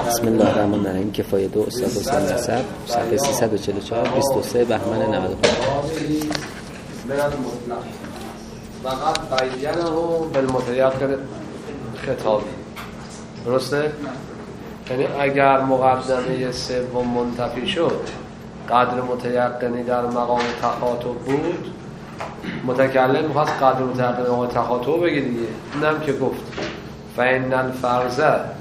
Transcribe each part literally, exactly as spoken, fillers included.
بسم الله الرحمن الرحیم. کفایه دو استاد حسین نصر، صفحه سیصد و چهل و چهار، بیست و سه بهمن نود و پنج. فقط بیانه بالمتیقن خطابی. درسته؟ یعنی اگر مقدمه سوم منتفی شد، قدر متیقنی در مقام تخاطب بود، متکلم می‌خواست قدر متیقنی در مقام تخاطب بگه دیگه. اینم که گفت فإن الفرض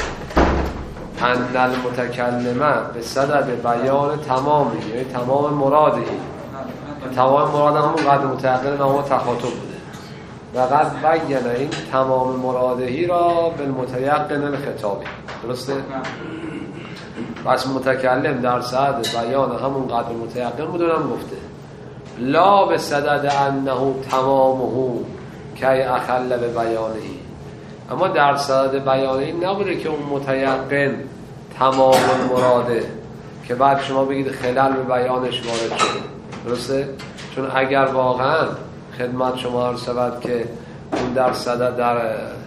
ان المتکلمه به صدد بیان تمامی، یعنی تمام مرادی، تمام مراد همون قدر متیقنی در مقام تخاطب بوده و قد بیانه این تمام مرادهی را بالمتیقن الخطابی. درسته؟ پس متکلم در صدد بیان همون قدر متیقن بودنم گفته لا به صدد انه تمامه کی اخل به بیانهی، اما در صدد بیانهی نبوده که اون متیقن تمام مراده که بعد شما بگید خلل به بیانش وارد شده. درسته؟ چون اگر واقعا خدمت شما عرض شود که اون در صدد در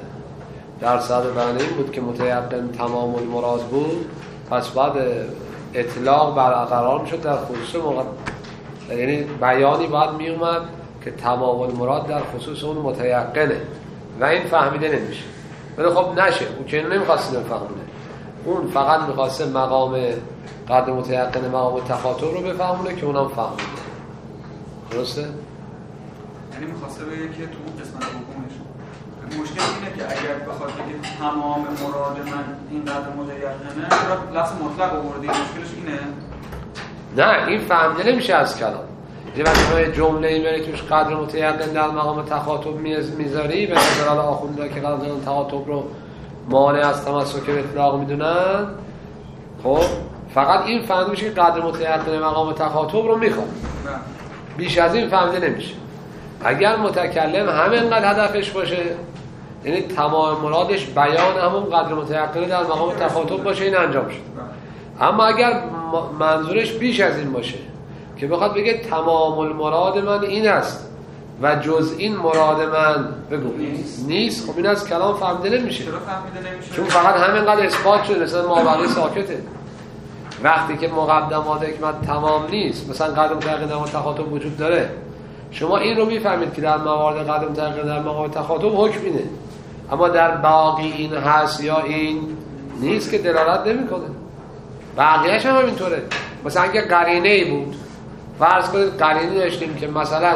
در صدد بیانهی بود که متیقن تمام المراد بود، پس بعد اطلاق برقرار میشد در خصوص موقع، یعنی بیانی باید می اومد که تمام المراد در خصوص اون متیقنه و این فهمیده نمیشه. ولی خب نشه، اون که نمیخواسته بفهمونه، اون فقط میخواسته مقام قدر متیقن مقام تخاطب رو بفهمونه که اونم فهمیده. درسته؟ یعنی میخواسته بگه که تو اون قسمت حکومش مشکل اینه که اگر بخواد بگه تمام مراد من این قدر متیقنه، چرا لفظ مطلق آوردی؟ مشکلش اینه؟ نه، این فهمیده نمیشه از کلام. یه وقتی جمله ای بری توش قدر متیقن در مقام تخاطب میذاری، به نظر آخونده که قدر تخاطب رو مانع از تمسک به اطلاق میدونن، خب فقط این فهمیده میشه که قدر متیقن مقام تخاطب رو میخواد، بیش از این فهمیده نمیشه. اگر متکلم همینقدر هدفش باشه، یعنی تمام مرادش بیان همون قدر متیقن در مقام تخاطب باشه، این انجام شد. اما اگر منظورش بیش از این باشه که بخواد بگه تمام المراد من این است و جز این مراد من بگو نیست, نیست. خب این از کلام فهمیده نمیشه. چرا فهمیده نمیشه؟ چون فقط همینقدر اثبات شده، مثلا مابقی ساکته. وقتی که مقدمات حکمت تمام نیست، مثلا قدر متیقن در مقام تخاطب وجود داره، شما این رو میفهمید که در موارد قدر متیقن در مقام تخاطب حکم اینه، اما در باقی این هست یا این نیست که دلالت نمیکنه. بقیه‌اش هم همینطوره. مثلا اگه قرینه‌ای بود، فرض کنید قرینه داشتیم که مثلا،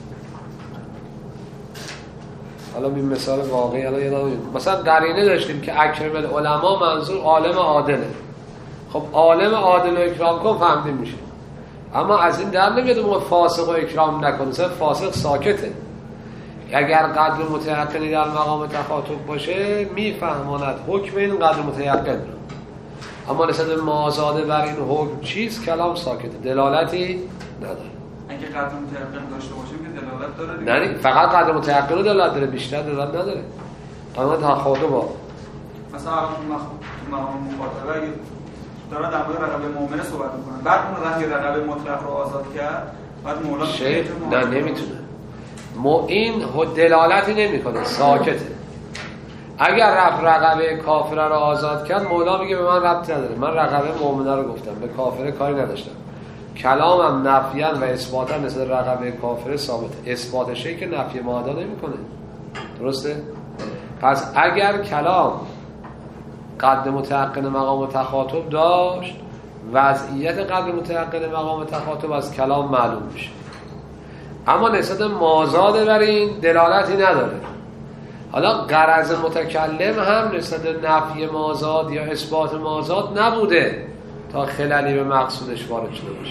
حالا این مثال واقعی الان یادم، مثلا قرینه داشتیم که اکرم العلماء منظور عالم عادله. خب عالم عادل و اکرام کن فهمیده میشه، اما از این در نمیاد موقع فاسق و اکرام نکنه، مثلا فاسق ساکته. اگر قدر متیقنی در مقام تخاطب باشه میفهماند حکم این قدر متیقن رو، اما نسبت مازاده بر این حکم چیز کلام ساکته، دلالتی نداره. اگه قدر متیقن داشته باشیم که دلالت داره دیگه. نه فقط قدر متیقن رو دلالت داره، بیشتر دلالت نداره. قانون تخاطب با مثلا الان تو مقام مخاطبه اگه داره در مورد رقبه مؤمنه صحبت میکنن، بعد اون رنگ رقبه مطلق رو آزاد کرد، بعد مولا شیخ نه نمیتونه، مو این دلالتی نمیکنه، ساکته. اگر رفت رقبه کافره رو آزاد کرد، مولا میگه به من ربطی نداره، من رقبه مؤمنه رو گفتم، به کافره کاری نداشتم. کلامم نفیاً و اثباتاً مثل رقبه کافره ثابته. اثبات شی که نفی معادا نمیکنه. درسته؟ پس اگر کلام قدر متیقن مقام تخاطب داشت، وضعیت قدر متیقن مقام تخاطب از کلام معلوم میشه، اما نسبت مازاد بر این دلالتی نداره. حالا غرض متکلم هم نسبت نفی مازاد یا اثبات مازاد نبوده تا خللی به مقصودش وارد شده باشه.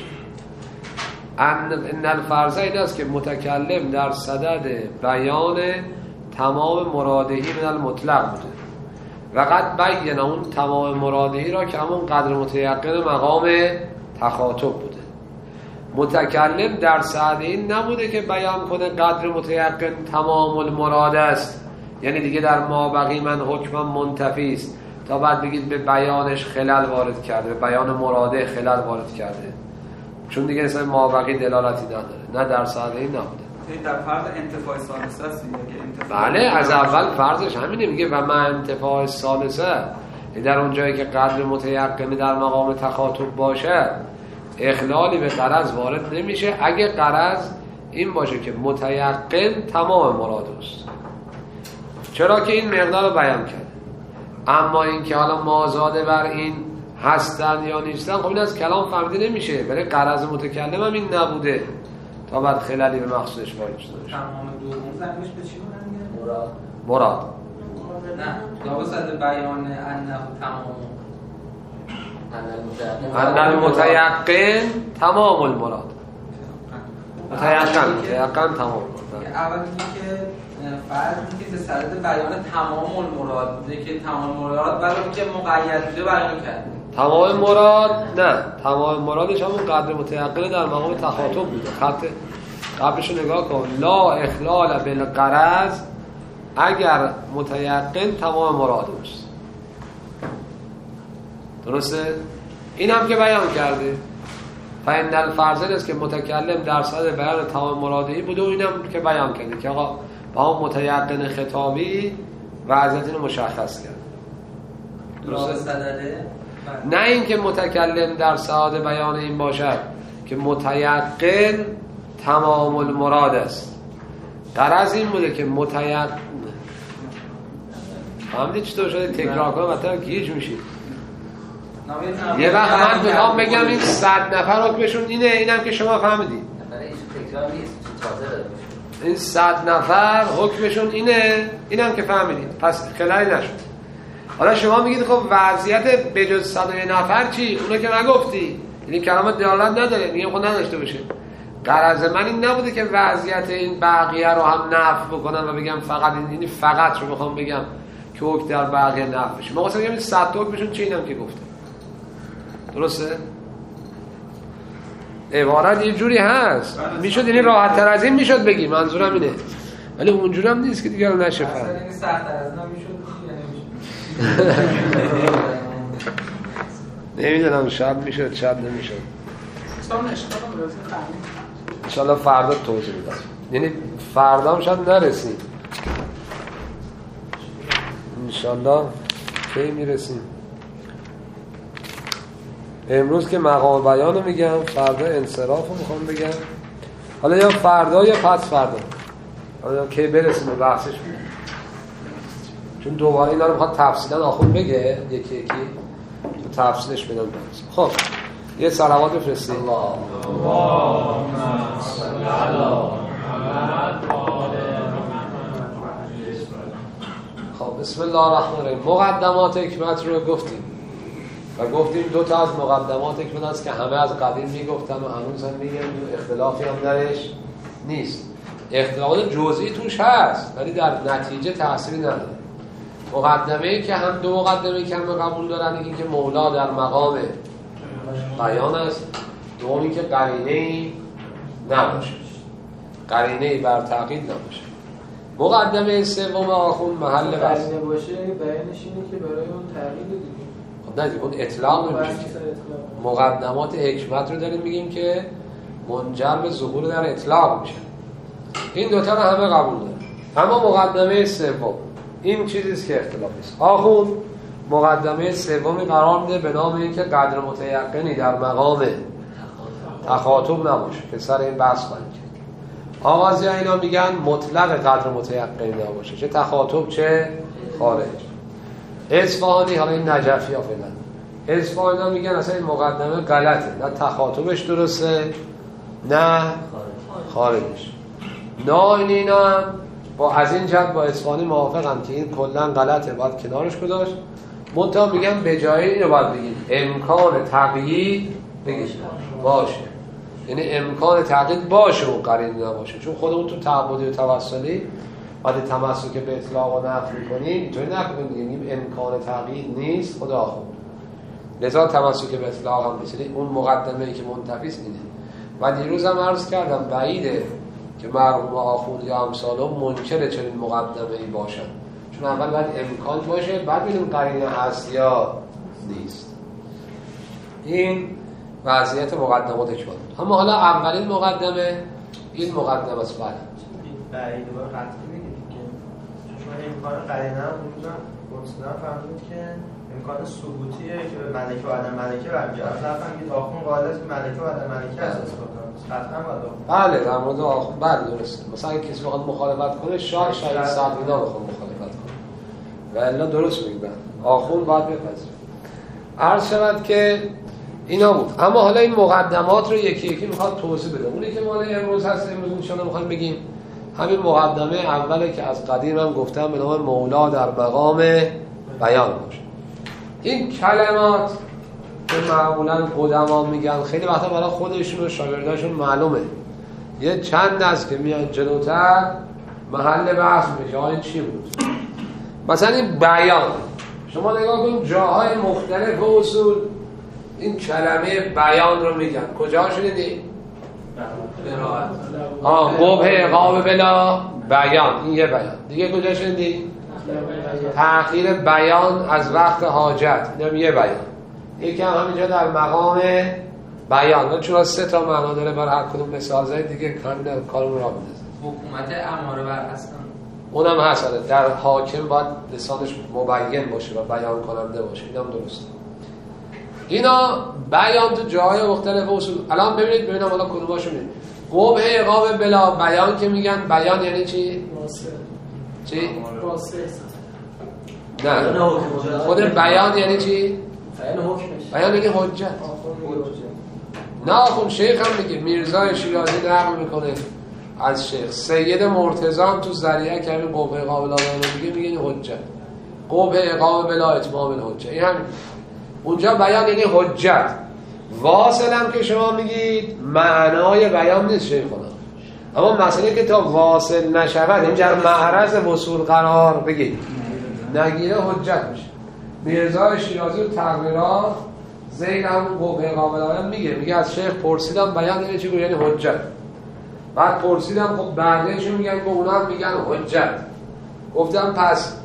ان الفرض این است که متکلم در صدد بیان تمام مرادهی من المطلق بوده و قد بیان اون تمام مرادهی را که همون قدر متیقن مقام تخاطب بوده. متکلم در صدد این نبوده که بیان کنه قدر متیقن تمام المراد است، یعنی دیگه در مابقی من حکمم منتفی است، تا بعد بگید به بیانش خلل وارد کرده، به بیان مراده خلل وارد کرده، چون دیگه اصلا مابقی دلالتی نداره. نه در صدد این نبوده. این در فرض انتفاع ثالثه است دیگه. بله از اول فرضش همینه، میگه و من انتفاع ثالثه در اون جایی که قدر متیقنی در مقام تخاطب باشه اخلالی به غرض وارد نمیشه اگه غرض این باشه که متیقن تمام مراد است. چرا که این مقدار رو بیان کرد. اما این که حالا مازاده بر این هستن یا نیستن، خب این از کلام فهمیده نمیشه، برای غرض متکلم هم این نبوده تا بعد خلالی به مقصودش وارد شده باشه. تمام دوم زمینش به چی میگن؟ مراد. مراد. نه، لابد بیان انه تمام ان المتیقن تمام المراد. متیقن متیقن تمام. اول اینکه فرض اینکه به صدد بیان تمام المراد بوده که تمام مراد برای اینکه مقید بوده بیان کرده. تمام مراد نه، تمام مرادش همون قدر متیقن در مقام تخاطب بوده. خط قبلش نگاه کن، لا اخلال بالغرض اگر متیقن تمام مراد است. درسته؟ این هم که بیان کرده فإن الفرض است که متکلم در صدد بیان تمام مرادی بوده و این هم که بیان کرده که آقا با هم متیقن خطابی وضعیت اینو مشخص کرد. درسته؟ نه این که متکلم در صدد بیان این باشد که متیقن تمام المراد است. غرض این بوده که متیقن فهمیدید چطور شده تکرار کنم مثلا گیج میشید. یه وقت من بخوام بگم این صد نفر حکمشون اینه، اینم که شما فهمیدید این صد نفر حکمشون اینه، اینم که فهمیدید، پس خلالی نشد. حالا شما میگید خب وضعیت بجز صد و یک نفر چی؟ اونو که نگفتی، یعنی کلام دلالت نداره، میگم خود نداشته باشه. غرض من این نبوده که وضعیت این بقیه رو هم نفی بکنم و بگم فقط این اینی فقط رو میخوام بگم که حکم در بقیه نفی بشه. ما خواستم بگم این صد حکمشون چی، اینم که گفتم. درسته؟ عبارت یه جوری هست میشد، یعنی راحت تر از این میشد بگی، منظورم اینه، ولی اونجوری هم نیست که دیگه رو نشه فهم. اصلا این سخت تر از این میشد نمیدونم، شاید میشد شاید نمیشد. اسلام اشکال هم برازی فهمید انشالله فردا توضیح میدم، یعنی فردا هم شاید نرسیم انشالله. کی میرسیم؟ امروز که مقام بیانو میگم، فردا انصرافو میخوام بگم، حالا یا فردا یا پس فردا، حالا کی برسیم به بحثش میگم، چون دوباره اینا رو میخواد تفصیلا آخون بگه یکی یکی تو تفصیلش بدم برسیم. خب یه صلوات بفرستیم. خب بسم الله الرحمن الرحیم. مقدمات حکمت رو گفتیم و گفتیم دو تا از مقدمات حکمت است که همه از قدیم میگفتن و هنوز هم میگن و اختلافی هم درش نیست. اختلافات جزئی توش هست ولی در نتیجه تأثیری نداره. مقدمه‌ای که هم دو مقدمه‌ای که هم قبول دارن، این که مولا در مقام بیان است، دومی که قرینه‌ای نباشه، قرینه‌ای بر تقیید نباشه. مقدمه سوم آخون محل بحث قرینه باشه بیانش اینه که برای اون تقیید دیگه. خب نه دیگه اون اطلاق نمیشه. مقدمات حکمت رو داریم میگیم که منجر به ظهور در اطلاق میشه. این دوتا رو همه قبول دارن. اما مقدمه سوم این چیزی است که اختلاف است. آخون مقدمه سومی قرار میده به نام اینکه قدر متیقنی در مقام تخاطب نباشه که سر این بحث خواهیم کرد. آغازی اینا میگن مطلق قدر متیقنی نباشه، چه تخاطب چه خارج. اصفهانی، حالا این نجفی ها فعلا، اصفهانی ها میگن اصلا این مقدمه غلطه، نه تخاطبش درسته نه خارجش. ناینین هم با از این جهت با اصفهانی موافقن که این کلا غلطه، باید کنارش گذاشت. منتها میگن به جای اینو باید بگیم امکان تقیید بگیم باشه، یعنی امکان تقیید باشه و قرینه نباشه، چون خودمون تو تعبدی و توسلی بعد تمسک به اطلاق و نفی می‌کنیم، اینطوری نکنیم یعنی امکان تقیید نیست خدا خود، لذا تمسک به اطلاق هم نیست. اون مقدمه‌ای که منتفی است اینه. و دیروز هم عرض کردم بعیده که مرحوم آخوند یا امثالهم منکر چنین مقدمه‌ای باشن، چون اول باید امکان باشه بعد ببینیم قرینه هست یا نیست. این وضعیت مقدمات حکمت. اما حالا اولین مقدمه این مقدمه است. بله بعید و قطعی میگید که شما امکان قرینه هم اونجا مطلق فرمودید که امکان ثبوتیه که به ملکه و عدم ملکه برمیگرده. از طرف هم میگید آخوند قائل است که ملکه و عدم ملکه اساس کنه. قطعا باید بله در مورد آخوند بله درسته. مثلا اگه کسی بخواد مخالفت کنه شاه شاید صدینا بخواد مخالفت کنه. و الا درست میگن. آخوند باید بپذیره. عرض شود که اینا بود. اما حالا این مقدمات رو یکی یکی میخواد توضیح بده. اونی که مال امروز هست امروز ان شاء الله میخوام بگیم همین مقدمه اوله که از قدیم هم گفتم به نام مولا در مقام بیان باشه. این کلمات که معمولا قدما میگن خیلی وقتا برای خودشون و شاگرداشون معلومه. یه چند از که میان جلوتر محل بحث میشه این چی بود. مثلا این بیان شما نگاه کنید جاهای مختلف و اصول این کلمه بیان رو میگن. کجا شنیدی؟ آه قبح اقامه بلا بیان این یه بیان. دیگه کجا شنیدی؟ تأخیر بیان از وقت حاجت اینم یه بیان. یکی هم همینجا در مقام بیان و چون سه تا معنا داره برای هر کدوم مثال زدید دیگه کامل کارمون را میندازه. حکومت اماره بر هستن اونم هست در حاکم باید لسانش مبین باشه و بیان کننده باشه. اینم درسته. اینا بیان تو جاهای مختلف اصول. الان ببینید ببینم حالا کدوماشو میگن. قبح اقامه بلا بیان که میگن بیان یعنی چی؟ واسه چی؟ واسه نه خود بیان یعنی چی؟ بیان حکمش بیان یعنی حجت. نه آخون شیخ هم میگه میرزا شیرازی نقل میکنه از شیخ سید مرتضی هم تو ذریعه که همین قبح اقامه بلا میگه میگه این حجت. قبح اقامه بلا اتمام الحجت این همین. اونجا بیان یعنی حجت. واصل هم که شما میگید معنای بیان نیست شیخونا. اما مسئله که تا واصل نشود این در معرض وصول قرار بگید نگیره حجت میشه. میرزا شیرازی و تقریرات زیل همون قبه قابل میگه میگه از شیخ پرسیدم بیان یعنی چی؟ یعنی حجت. بعد پرسیدم خب بعدش میگن که اونا هم میگن حجت. گفتم پس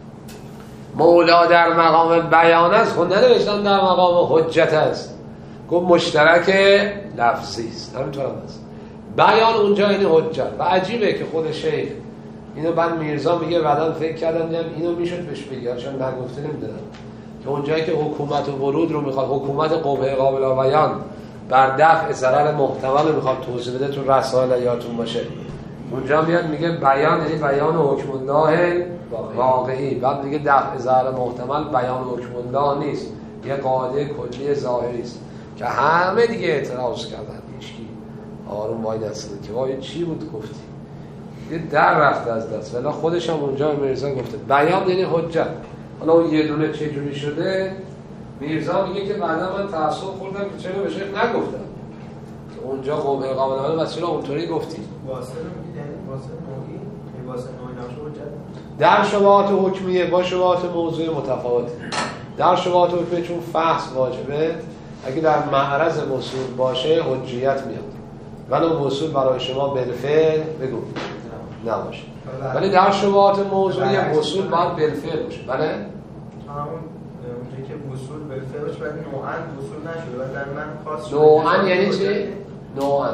مولا در مقام بیان است خود ننوشتن در مقام حجت است. گفت مشترک لفظی است. همینطور هم است. بیان اونجا یعنی حجت. و عجیبه که خود شیخ اینو بعد میرزا میگه بعدن فکر کردن اینو میشد بهش بگه چون نگفته نمیدونم که اونجایی که حکومت و ورود رو میخواد حکومت قبه قابل بیان بر دفع ضرر محتمل میخواد توضیح بده تو رسائل یادتون باشه اونجا میاد میگه بیان یعنی بیان حکم الله واقعی. بعد میگه دفع ضرر محتمل بیان حکم الله نیست یه قاعده کلی ظاهری است که همه دیگه اعتراض کردن. هیچکی آروم وای نستاد که وای چی بود گفتی یه در رفته از دست. ولی خودش هم اونجا میرزا گفته بیان یعنی حجت. حالا اون یه دونه چه جوری شده میرزا میگه که بعدا من تعصب خوردم که چرا به شیخ نگفتم که اونجا قوه قابل و چرا اونطوری گفتی. واسه میگن واسه نوعی واسه نوعی نشه حجت. در شبهات حکمیه با شبهات موضوعی متفاوته. در شبهات حکمیه چون فحص واجبه اگه در معرض وصول باشه حجیت میاد ولی اون وصول برای شما بالفعل بگو نباشه. ولی در شبهات موضوعی وصول باید بالفعل باشه. بله همون اونجایی که وصول بالفعل باشه ولی نوعاً وصول نشده ولی در من خاص نوعاً یعنی چی؟ نوعاً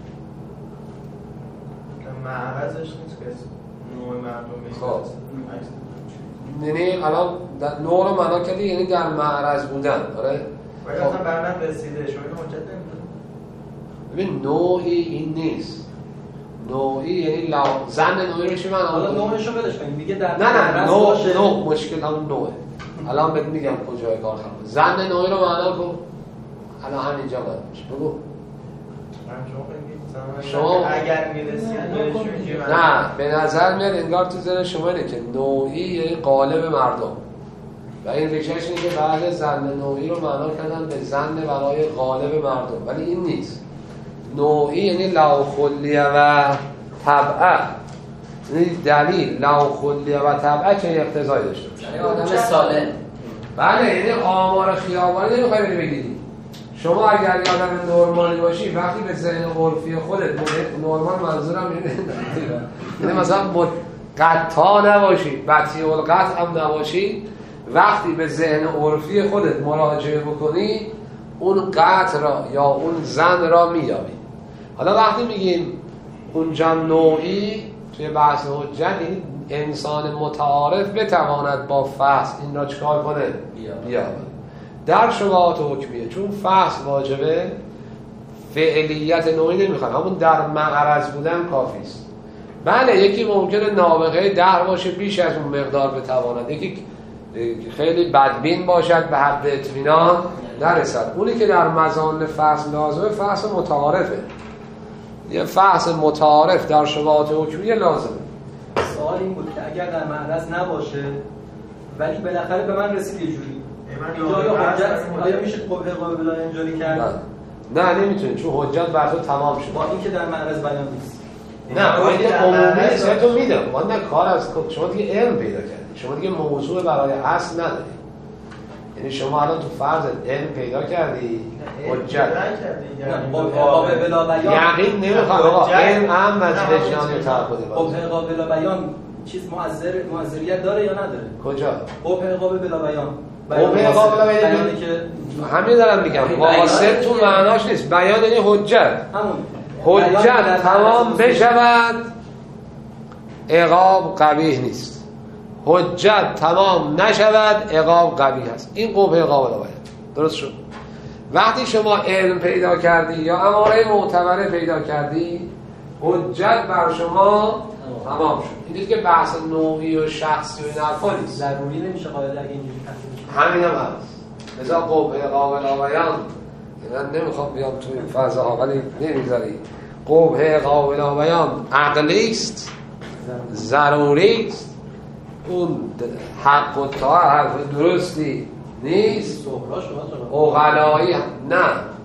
معرضش نیست که نوع مردم خب یعنی الان نوع رو معنا کردی یعنی در معرض بودن. آره ولی اصلا بر من رسیده شما این حجت نمیده. ببین نوعی این نیست. نوعی یعنی لا... زن نوعی رو چی معنا؟ حالا نوعش رو بدش کنیم دیگه در نه نه نوع نوع مشکل همون نوعه. الان بهت میگم کجای کار خراب. زن نوعی رو معنا کن. الان همینجا باید میشه. بگو. شما اگر میرسید نه به نظر میاد انگار تو ذهن شما اینه که نوعی یعنی قالب مردم و این ریشهش اینه که بعد زن نوعی رو معنا کردن به زن برای قالب مردم ولی این نیست. نوعی یعنی لو خلیه و طبعه یعنی دلیل لو خلیه و طبعه که اقتضایی داشته باشه یعنی آدم سالم. بله یعنی آمار خیابانی نمیخوای بری بگیری. شما اگر آدم نرمالی باشی وقتی به ذهن عرفی خودت نرمال منظورم اینه یعنی مثلا قطع نباشی بطیع القطع هم نباشی وقتی به ذهن عرفی خودت مراجعه بکنی اون قطع را یا اون زن را میابی. حالا وقتی میگیم اونجا نوعی توی بحث حجت این انسان متعارف بتواند با فحص این را چکار کنه؟ بیابد. در شبهات حکمیه چون فحص واجبه فعلیت نوعی نمیخواد، همون در معرض بودن کافی است. بله یکی ممکنه نابغه ده باشه بیش از اون مقدار بتواند، یکی خیلی بدبین باشد به حد اطمینان نرسد. اونی که در مزان فحص لازمه فحص متعارفه، یه فحص متعارف در شبهات حکمیه لازمه. سوال این بود که اگر در معرض نباشه ولی بالاخره به من رسید یه جوری اینجا یا حجت آیا میشه قبه قابل اینجوری کرد؟ نه نمیتونی چون حجت بر تو تمام شد با اینکه در معرض بیان نیست. نه باید عمومی سرتون میدم ما نه کار از شما دیگه علم پیدا کردی، شما دیگه موضوع برای اصل نداری. یعنی شما الان تو فرض علم پیدا کردی حجت قابل بلا بیان یقین نمیخواد آقا علم اهم از وجدان تعبدی باشه. قابل بلا بیان چیز مؤثر مؤثریت داره یا نداره؟ کجا؟ قابل قابل بلا بیان قابل قابل بیان که همین دارم میگم واصل تو معناش نیست، بیان یعنی حجت. همون حجت تمام بشود عقاب قبیح نیست، حجت تمام نشود عقاب قبیح است. این قبه قابل بیان درست شد. وقتی شما علم پیدا کردی یا اماره معتبره پیدا کردی حجت بر شما تمام شد. این که بحث نوعی و شخصی و این حرفا نیست، ضروری نمیشه قاعده اگه اینجوری همین هم هست. لذا قبه قابل بیان من نمیخوام بیام توی این فضاها ولی نمیذاری. قبه قابل بیان عقلی است، ضروری است، اون حق و طاعت حرف درستی نیست. عقلایی نه،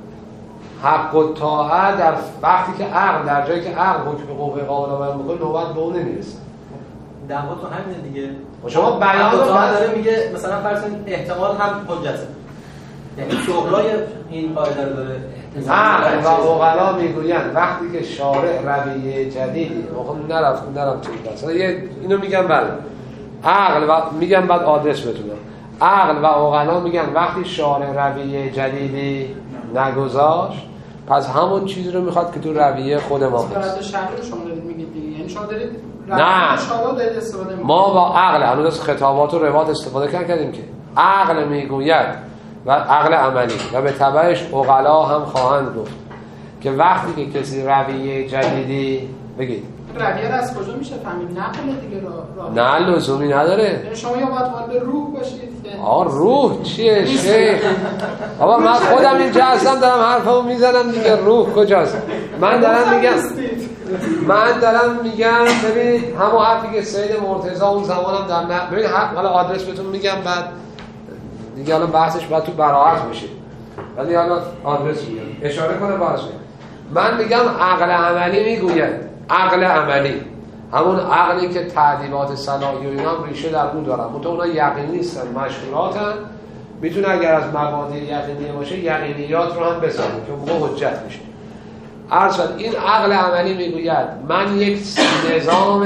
حق و طاعت در وقتی که عقل در جایی که عقل حکم قوه قابل بیان میکنه نوبت به اون نمیرسه. دعواتون همینه دیگه. شما بیان رو داره میگه مثلا فرض کنید احتمال هم حجته، یعنی شغلای این قاعده رو داره. عقل و عقلا میگویند وقتی که شارع رویه جدیدی واقعا نرفت نرم توی مثلا یه اینو میگم بله عقل و میگم بعد آدرس بتونم عقل و عقلا میگن وقتی شارع رویه جدیدی نگذاشت پس همون چیزی رو میخواد که تو رویه خود ما هست. استفاده شرعی رو شما دارید میگید دیگه، یعنی شما دارید نه شما دارید استفاده میکنید. ما با عقل هنوز از خطابات و روایات استفاده کردیم که عقل میگوید و عقل عملی و به تبعش عقلا هم خواهند گفت که وقتی که کسی رویه جدیدی بگید رویه رو از کجا میشه فهمید؟ نقل دیگه راه نه لزومی نداره. یعنی شما یا باید وارد روح باشید. آه روح چیه شیخ؟ بابا من خودم اینجا هستم دارم حرفمو میزنم دیگه، روح کجاست؟ من دارم میگم من دارم میگم ببینید همون حرفی که سید مرتضی اون زمانم در نه ببینید حالا آدرس بهتون میگم بعد دیگه الان بحثش باید تو براحت بشه ولی حالا آدرس میگم اشاره کنه باشه. من میگم عقل عملی میگوید، عقل عملی همون عقلی که تعدیلات صلاحی و اینا هم ریشه در اون دارن، منتها اونا یقینی نیستن، مشهوراتن، میتونه اگر از مبادی یقینی باشه یقینیات رو هم بزنه که موقع حجت میشه. عرض شد این عقل عملی میگوید من یک نظام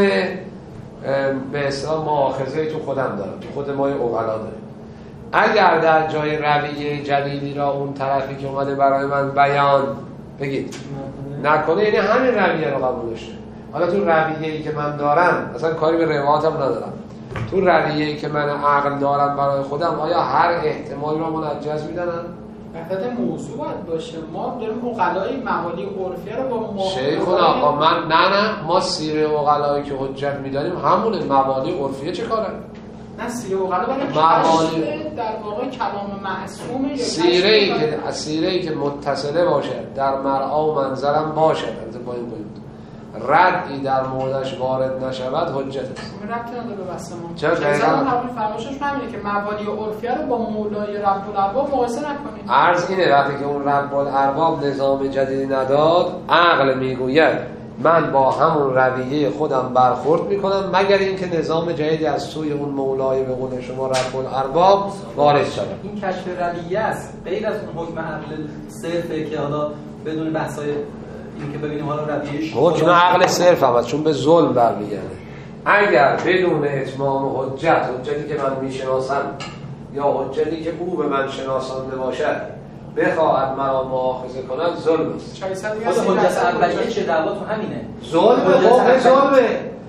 به اصطلاح مؤاخذه تو خودم دارم، تو خود ما عقلا داریم، اگر در جای رویه جدیدی را اون طرفی که اومده برای من بیان بگید نکنه یعنی همین رویه رو قبول داشته. حالا تو رویه‌ای که من دارم اصلا کاری به روایاتم ندارم، تو رویه‌ای که من عقل دارم برای خودم آیا هر احتمالی رو منجز میدنن؟ وحدت موضوع باید باشه. ما داریم عقلای مقالی عرفی رو با ما شیخ آقا من نه نه ما سیره عقلایی که حجت میدانیم همون مقالی عرفیه چه کاره؟ نه سیره عقلا برای مقالی در واقع کلام معصومه، سیره ای که سیره ای که متصله باشه در مرعا و منظرم باشه البته با این بود ردی در موردش وارد نشود حجت است. این ربطی نداره به بحث ما. چرا دقیقاً قبول فرمایشش همینه که مبانی عرفیه رو با مولای رب الارباب مقایسه نکنید. عرض اینه وقتی که اون رب الارباب نظام جدیدی نداد عقل میگوید من با همون رویه خودم برخورد میکنم مگر اینکه نظام جدیدی از سوی اون مولای به قول شما رب الارباب وارد شود. این کشف رویه است غیر از اون حکم عقل صرفه که حالا بدون بحث‌های این که ببینیم حالا رویهش حکم عقل صرف هم است چون به ظلم برمیگرده. اگر بدون اتمام حجت حجتی که من میشناسم یا حجتی که او به من شناسانده باشد بخواهد مرا مؤاخذه کند ظلم است. خود حجت اولیه چه دعواتون همینه. ظلمه خب ظلمه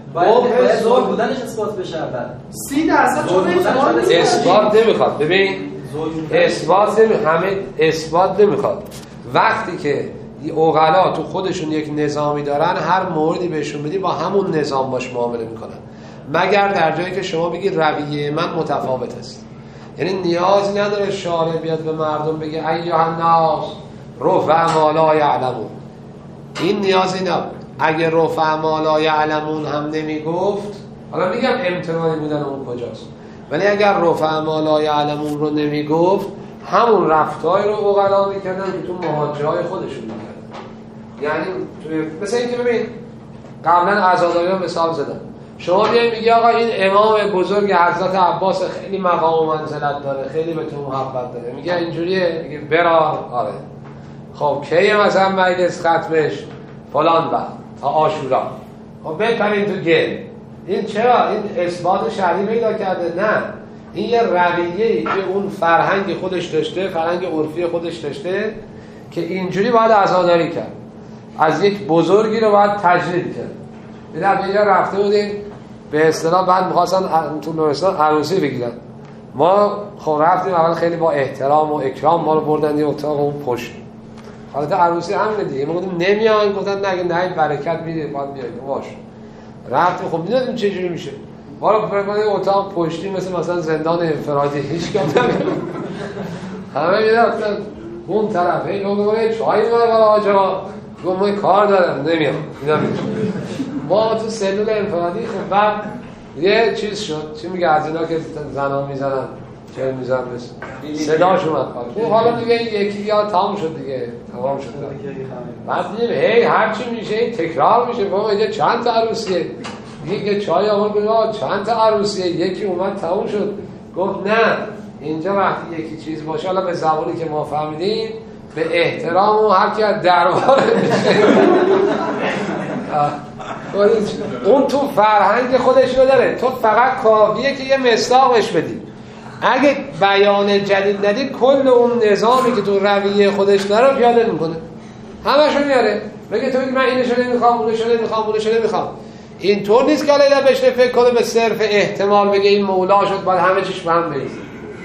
باید زور بودنش اثبات بشه اول. سی درصد چون اثبات نمیخواد. ببین اثبات نمی همه اثبات نمیخواد. وقتی که عقلا تو خودشون یک نظامی دارن، هر موردی بهشون بدی با همون نظام باش معامله میکنن، مگر در جایی که شما بگی رویه من متفاوت است. یعنی نیازی نداره شارع بیاد به مردم بگه ایها الناس رفع ما لا یعلمون. این نیازی نبود. اگه رفع ما لا یعلمون هم نمیگفت، حالا میگم امتناعی بودن اون کجاست، ولی اگر رفع ما لا یعلمون رو نمیگفت، همون رفتاری رو عقلا میکردن که تو مهاجرهای خودشون میکردن. یعنی مثل این که ببین قبلا عزاداری ها مثال زدن، شما بیایی میگی آقا این امام بزرگ حضرت عباس خیلی مقام و منزلت داره، خیلی به تو محبت داره، میگه اینجوریه، میگه برا. آره خب کیه مثلا مجلس ختمش؟ فلان وقت تا عاشورا. خب بپرین تو گل. این چرا؟ این اثبات شرعی پیدا کرده؟ نه، این یه رویه‌ای که اون فرهنگ خودش داشته، فرهنگ عرفی خودش داشته که اینجوری باید عزاداری کرد، از یک بزرگی رو باید تجلیل کرد. در اینجا رفته بودیم به اصطلاح، بعد می‌خواستن تو نورستان عروسی بگیرن، ما خب رفتیم اول خیلی با احترام و اکرام ما رو بردن یه اتاق اون پشت. حالت عروسی همینه دیگه، ما گفتیم نمیان، گفتن نه نه برکت میده باید بیاید. باش رفتیم، خب میدونیم چه جوری میشه، ما رو بردن یه اتاق پشتی مثل مثلا زندان انفرادی، هیچ کم نمیاد، همه میرفتن اون طرف. هی گفتم چای میاد برای آجا، گفتم من کار دارم نمیام. ما تو سلول انفرادی. خب بعد یه چیز شد، چی میگه از اینا که زنا میزنن چه میزنن صداش اومد. خب حالا دیگه یکی یا تمام شد دیگه، تمام شد. بعد دیدیم هی هر چی میشه تکرار میشه. بابا اینجا چند تا عروسیه؟ دیگه چای آورد گفت چند تا عروسیه؟ یکی اومد تمام شد. گفت نه اینجا وقتی یکی چیز باشه، حالا به زبانی که ما فهمیدیم، به احترام و هر کی از دربار اون تو فرهنگ خودش رو داره، تو فقط کافیه که یه مصداقش بدی. اگه بیان جدید ندی، کل اون نظامی که تو رویه خودش داره پیاده میکنه، همشو میاره. بگه تو من اینشو نمیخوام، اونشو نمیخوام، اونشو نمیخوام. اینطور نیست که الان بهش فکر کنه به صرف احتمال بگه این مولا شد باید همه چیش به هم بریزه.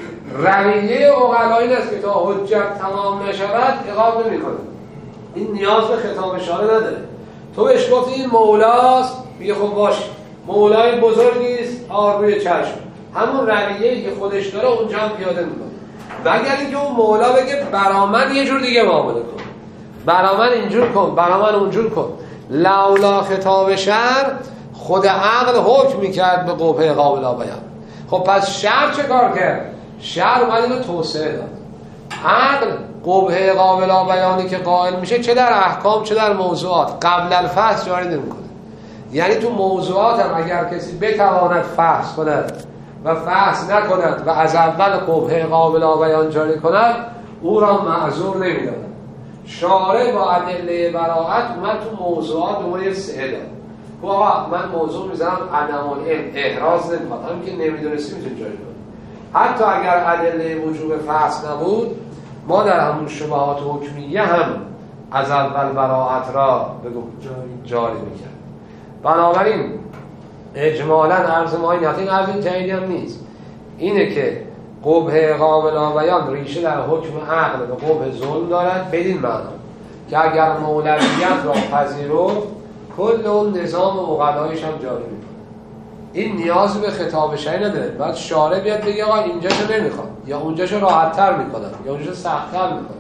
رویه عقلا این است که تا حجت تمام نشود اقامت نمیکنه. این نیاز به خطاب شارع نداره. تو بهش گفتی این مولاست، میگه خب باش، مولای بزرگی است، آروی چشم. همون رویه‌ای که خودش داره اونجا هم پیاده میکنه. مگر اینکه اون مولا بگه برا من یه جور دیگه معامله کن، برا من اینجور کن، برا من اونجور کن. لولا خطاب شرع، خود عقل حکم میکرد به قبه قابل بیان. خب پس شرع چه کار کرد؟ شرع اومد اینو توسعه داد. عقل قبه قابل بیانی که قائل میشه، چه در احکام چه در موضوعات، قبل الفحص جاری نمیکنه. یعنی تو موضوعات هم اگر کسی بتواند فحص کند و فحص نکند و از اول قبه قابل بیان جاری کند، او را معذور نمیداند. شارع با ادله براءت اومد تو موضوعات به ما یه سعه داد. خب آقا من موضوع میزنم عدم العلم، احراز نمیخواد، همین که نمیدونستی میتونی جاری کنی. حتی اگر ادله وجوب فحص نبود، ما در همون شبهات حکمیه هم از اول براءت را بگو جاری میکرد. بنابراین اجمالاً عرض ما این این عرض جدیدی هم نیست، اینه که قبه قابل بیان ریشه در حکم عقل و قبه ظلم دارد، بدین معنا که اگر مولویت را پذیرفت، کل اون نظام عقلایش هم جاری میکنه. این نیاز به خطاب شرعی نداره. بعد شارع بیاد بگه آقا اینجاشو نمیخوام، یا اونجاشو راحت‌تر میکنم، یا اونجاشو سخت‌تر میکنم.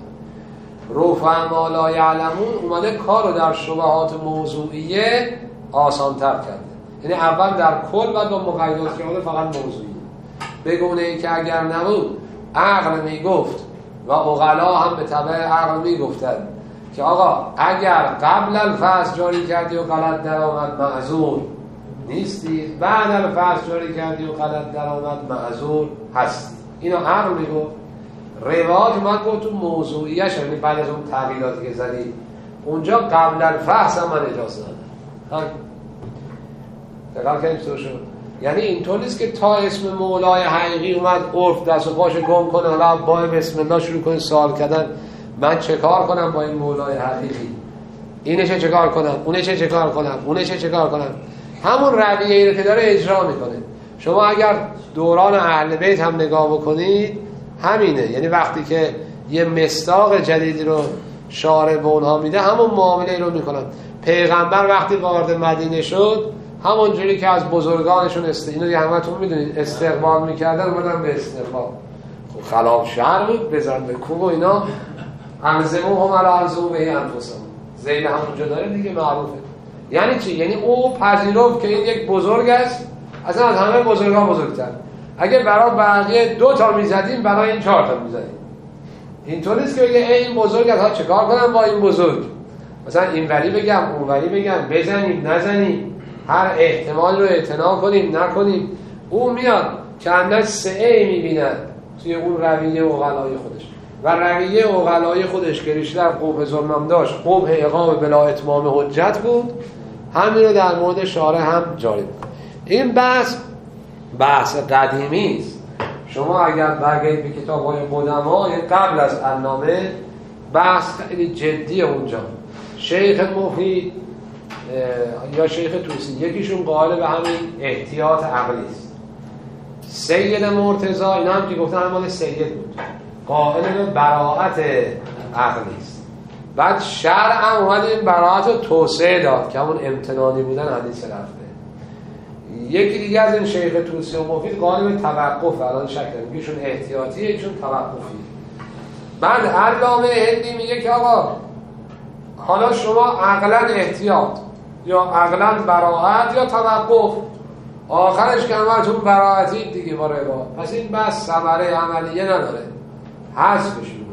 رفع ما لا یعلمون اومده کارو در شبهات موضوعیه آسان‌تر کرده. یعنی اول در کل بعد با مقیدات که فقط موضوعی. بگونه ای که اگر نبود عقل میگفت و عقلا هم به تبع عقل میگفتن که آقا اگر قبل الفحص جاری کردی و غلط درآمد معذور نیستی، بعد الفحص جاری کردی و غلط درآمد معذور هست. اینو عقل میگفت. روایت اومد گفت تو موضوعیش، یعنی بعد از اون تغییراتی که زدی اونجا قبل الفحص هم من اجازه ندارم. دقیقا که اینطور شد. یعنی اینطور نیست که تا اسم مولای حقیقی اومد عرف دست و پاشو گم کنه، حالا با بسم الله شروع کنه سوال کردن من چه کار کنم با این مولای حقیقی، اینه چه چه کار کنم، اونه چه چه کار کنم، اونه چه چه کار کنم. همون رویه‌ای رو که داره اجرا میکنه. شما اگر دوران اهل بیت هم نگاه بکنید همینه، یعنی وقتی که یه مصداق جدیدی رو شارع به اونها میده همون معامله رو میکنن. پیغمبر وقتی وارد مدینه شد همون جوری که از بزرگانشون است، اینو دیگه همتون میدونید استقبال میکردن، اومدن به استقبال. خب خلاف شهر بود، بزن به کوب و اینا، انزمو هم علا انزمو بهی انفسهم، زید همونجا داره دیگه معروفه. یعنی چی؟ یعنی او پذیرفت که این یک بزرگ است، اصلا از همه بزرگان بزرگتر. اگه برای بقیه دو تا میزدیم برای این چهار تا میزدیم. اینطور نیست که بگه این بزرگ است، ها چه کار کنم با این بزرگ، مثلا اینوری بگم اونوری بگم، بزنیم نزنیم، هر احتمال رو اعتنا کنیم نکنیم. او میاد که انداز سعی میبیند توی اون رویه عقلای خودش و رویه عقلای خودش که ریشه در قبح ظلمم داشت، قبح اقام بلا اتمام حجت بود. همین رو در مورد شارع هم جاری بود. این بحث بحث قدیمی است. شما اگر برگردید به کتاب‌های قدما، یعنی قبل از علامه، بحث خیلی جدی اونجا. شیخ مفید یا شیخ توسی یکیشون قائل به همین احتیاط عقلی است. سید مرتضی اینا هم که گفتن مال سید بود، قائل به براءت عقلی است. بعد شرع اومد این براءت رو توسعه داد که همون امتنانی بودن حدیث رفته. یکی دیگه از این شیخ توسی و مفید قائل به توقف، الان شک داریم یکیشون احتیاطیه یکیشون توقفی. بعد علامه هندی میگه که آقا حالا شما عقلا احتیاط یا عقلا براءت یا توقف، آخرش که همتون براءتی دیگه با روا، پس این بس ثمره عملیه نداره، حذفش می‌کنه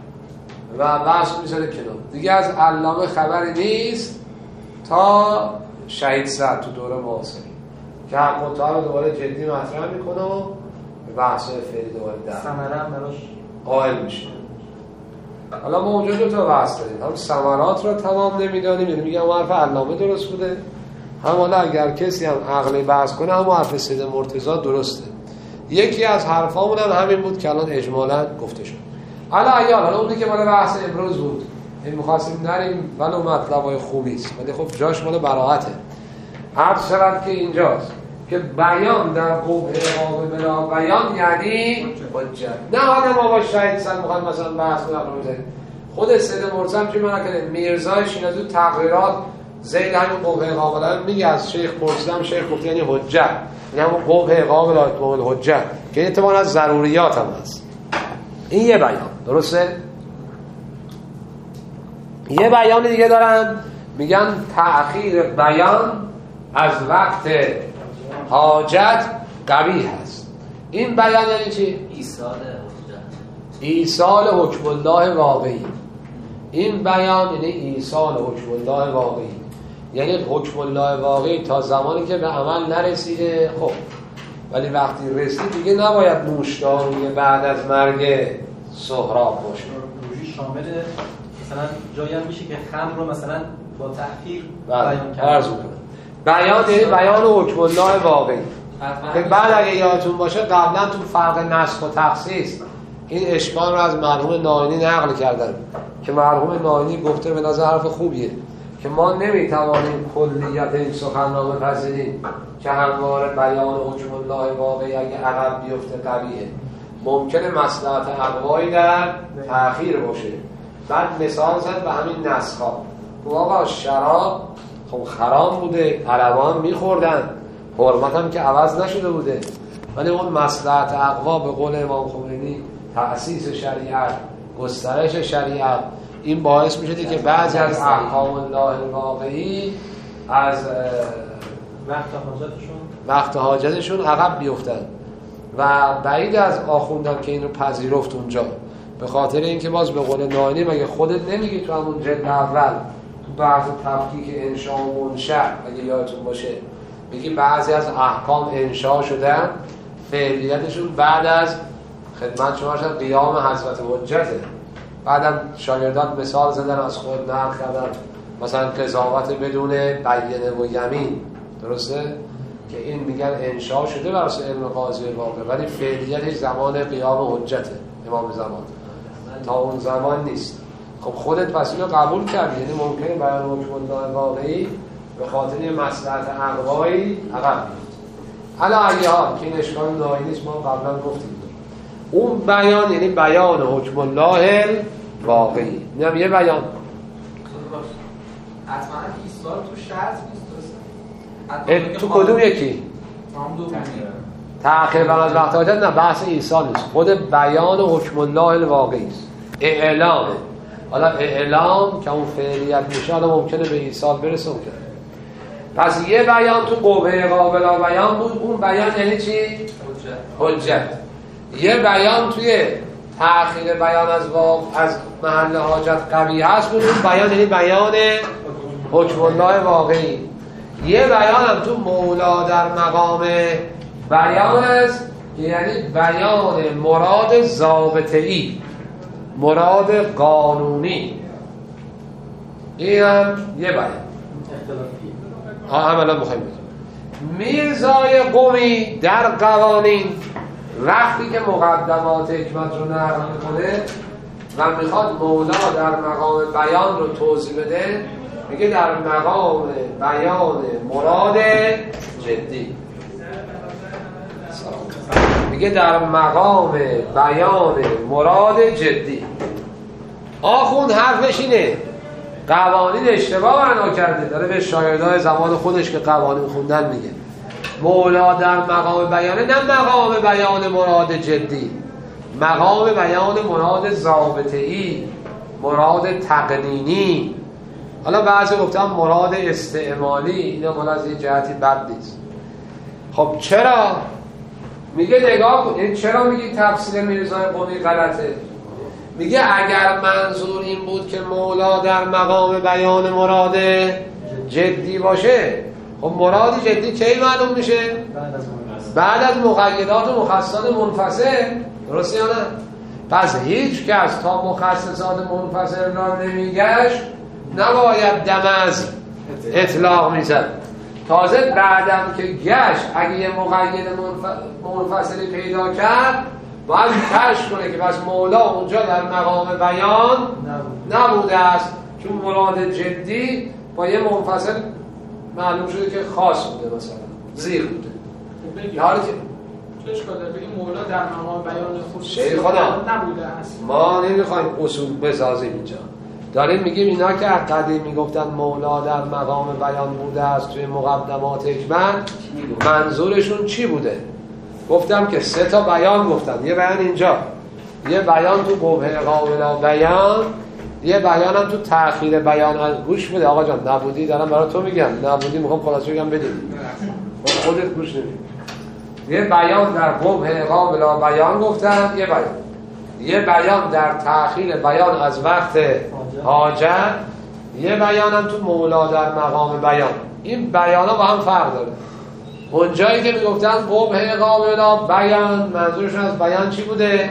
و بحث میذاره کنار دیگه. از علامه خبری نیست تا شهید سعد تو دوره معاصر که حق متعال رو دوباره جدی مطرح میکنه و بحث فعلی دوباره در ثمره هم براش قائل میشه. حالا ما اونجا دو تا بحث داریم، هم ثمرات رو تمام نمیدانیم، یعنی میگم حرف علامه درست بوده، هم حالا اگر کسی هم عقلی بحث کنه هم حرف سید مرتضی درسته. یکی از حرفامون هم همین بود که الان اجمالاً گفته شد. حالا ایال حالا اونی که مال بحث امروز بود، این می‌خواستیم نریم ولو مطلبای خوبی است، ولی خب جاش مال براءته. عرض شود که اینجاست که بیان در قبح اقام بلا بیان یعنی حجت. نه حالا ما با شهید سن می‌خوایم مثلا بحث کنیم بزنیم. خود سید مرتضی چی معنا کرده؟ میرزای شیرازی تقریرات زید همین قبح اقام بلا میگه، از شیخ پرسیدم، شیخ گفت یعنی حجت، یعنی همون قبح اقام بلا اتمام حجت که اتفاقا از ضروریات هم هست. این یه بیان درسته؟ یه بیان دیگه دارن میگن تأخیر بیان از وقت حاجت قبیح هست. این بیان یعنی چی؟ ایصال حجت، ایصال حکم الله واقعی. این بیان یعنی ایصال حکم الله واقعی، یعنی حکم الله واقعی تا زمانی که به عمل نرسیده خب، ولی وقتی رسید دیگه نباید نوشداری بعد از مرگ سهراب باشه. روزی شامل مثلا جایی هم میشه که خمر رو مثلا با تأخیر بیان کرد. بیان یعنی بیان حکم الله واقعی. بعد اگه یادتون باشه قبلا تو فرق نسخ و تخصیص این اشکال رو از مرحوم ناینی نقل کردن که مرحوم ناینی گفته به نظر حرف خوبیه که ما نمیتوانیم کلیت این سخنرانی پذیریم که همواره بیان حکم الله واقعی اگه عقب بیفته قبیحه، ممکنه مصلحت اقوایی در تأخیر باشه. بعد مثال زد به همین نسخ‌ها، آقا شراب خب حرام بوده، عربان میخوردن، حرمت هم که عوض نشده بوده، ولی اون مصلحت اقوا به قول امام خمینی تأسیس شریعت، گسترش شریعت، این باعث میشه که بعضی از احکام الله واقعی از وقت حاجتشون وقت حاجتشون عقب بیفتن و بعید از آخوندن که این رو پذیرفت اونجا، به خاطر اینکه باز به قول ناینی مگه خودت نمیگی تو همون جلد اول تو بحث تفکیک انشاء و منشأ اگه یادتون باشه میگی بعضی از احکام انشاء شدن فعلیتشون بعد از خدمت شما شد قیام حضرت حجته. بعدم شاگردان مثال زدن از خود نقل کردن، مثلا قضاوت بدون بیینه و یمین، درسته؟ که این میگن انشاء شده بر اساس علم قاضی واقع، ولی فعلیتش زمان قیام حجته امام زمان، تا اون زمان نیست. خب خودت پس اینو قبول کردی، یعنی ممکنه بیان حکم الله واقعی به خاطر یه مصلحت اقوایی عقب میفته. حالا اگه ها که این اشکال نهایی نیست، ما قبلا گفتیم اون بیان یعنی بیان حکم الله واقعی. اینم یه بیان. حتما ایثار تو شرط نیست. تو کدوم یکی؟ تأخیر بعد از وقت حاجت نه، بحث ایثار نیست، خود بیان حکم الله الواقعی است. اعلام. حالا اعلام که اون فعلیت میشه، حالا ممکنه به ایثار برسه ممکنه. پس یه بیان تو قوه قابل بیان بود، اون بیان یعنی چی؟ حجت. حجت. یه بیان توی تأخیر بیان از واقع از محل حاجت قوی هست بود، اون بیان یعنی بیان حکم الله واقعی. یه بیان هم تو مولا در مقام بیان است که یعنی بیان مراد ضابطه‌ای، مراد قانونی. این هم یه بیان ها عملا مهم بود. میرزای قومی در قوانین وقتی که مقدمات حکمت رو نقل میکنه و میخواد مولا در مقام بیان رو توضیح بده، میگه در مقام بیان مراد جدی. میگه در مقام بیان مراد جدی. آخوند حرفش اینه قوانین اشتباه بنا کرده، داره به شاگردای زمان خودش که قوانین خوندن میگه مولا در مقام بیانه، نه مقام بیان مراد جدی، مقام بیان مراد ضابطه‌ای، مراد تقنینی. حالا بعضی گفتن مراد استعمالی، اینا مال از این جهتی بد نیست. خب چرا؟ میگه نگاه کن، این چرا میگی تفسیر میرزای قومی غلطه؟ میگه اگر منظور این بود که مولا در مقام بیان مراد جدی باشه، خب مراد جدی کی معلوم میشه؟ بعد از مقیدات و مخصصات منفصل. درسته یا نه؟ پس هیچ کس تا مخصصات منفصل را نمیگشت نباید دم از اطلاق میزد. تازه بعدم که گشت اگه یه مقید منفصلی پیدا کرد باید کشف کنه که بس مولا اونجا در مقام بیان نبوده است، چون مراد جدی با یه منفصل معلوم شده که خاص بوده، مثلا زیر بوده. حالی که چه اشکال داره بگیم مولا در مقام بیان خصوصی نبوده است؟ ما نمیخوایم اصول بسازیم اینجا، داریم میگیم اینا که قدیم میگفتن مولا در مقام بیان بوده است توی مقدمات حکمت، منظورشون چی بوده؟ گفتم که سه تا بیان گفتن. یه بیان اینجا، یه بیان تو قوه قابل بیان، یه بیان هم تو تأخیر بیان. از گوش بده آقا جان، نبودی دارم برای تو میگم، نبودی میخوام خلاصه بگم بدیم، خودت گوش نمی. یه بیان در قوه قابل بیان گفتن، یه بیان یه بیان در تأخیر بیان از وقت حاجت، یه بیان هم تو مولا در مقام بیان. این بیان ها با هم فرق داره. اون جایی که میگفتن قبح قابل بیان، منظورشون از بیان چی بوده؟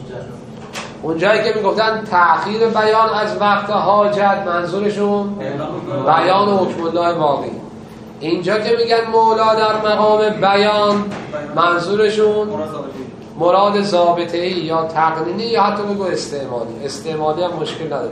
اون جایی که میگفتن تأخیر بیان از وقت حاجت، منظورشون بیان حکم الله واقعی. اینجا که میگن مولا در مقام بیان، منظورشون مراد ضابطه‌ای یا تقنینی یا حتی بگو استعمالی. استعمالی هم مشکل نداره،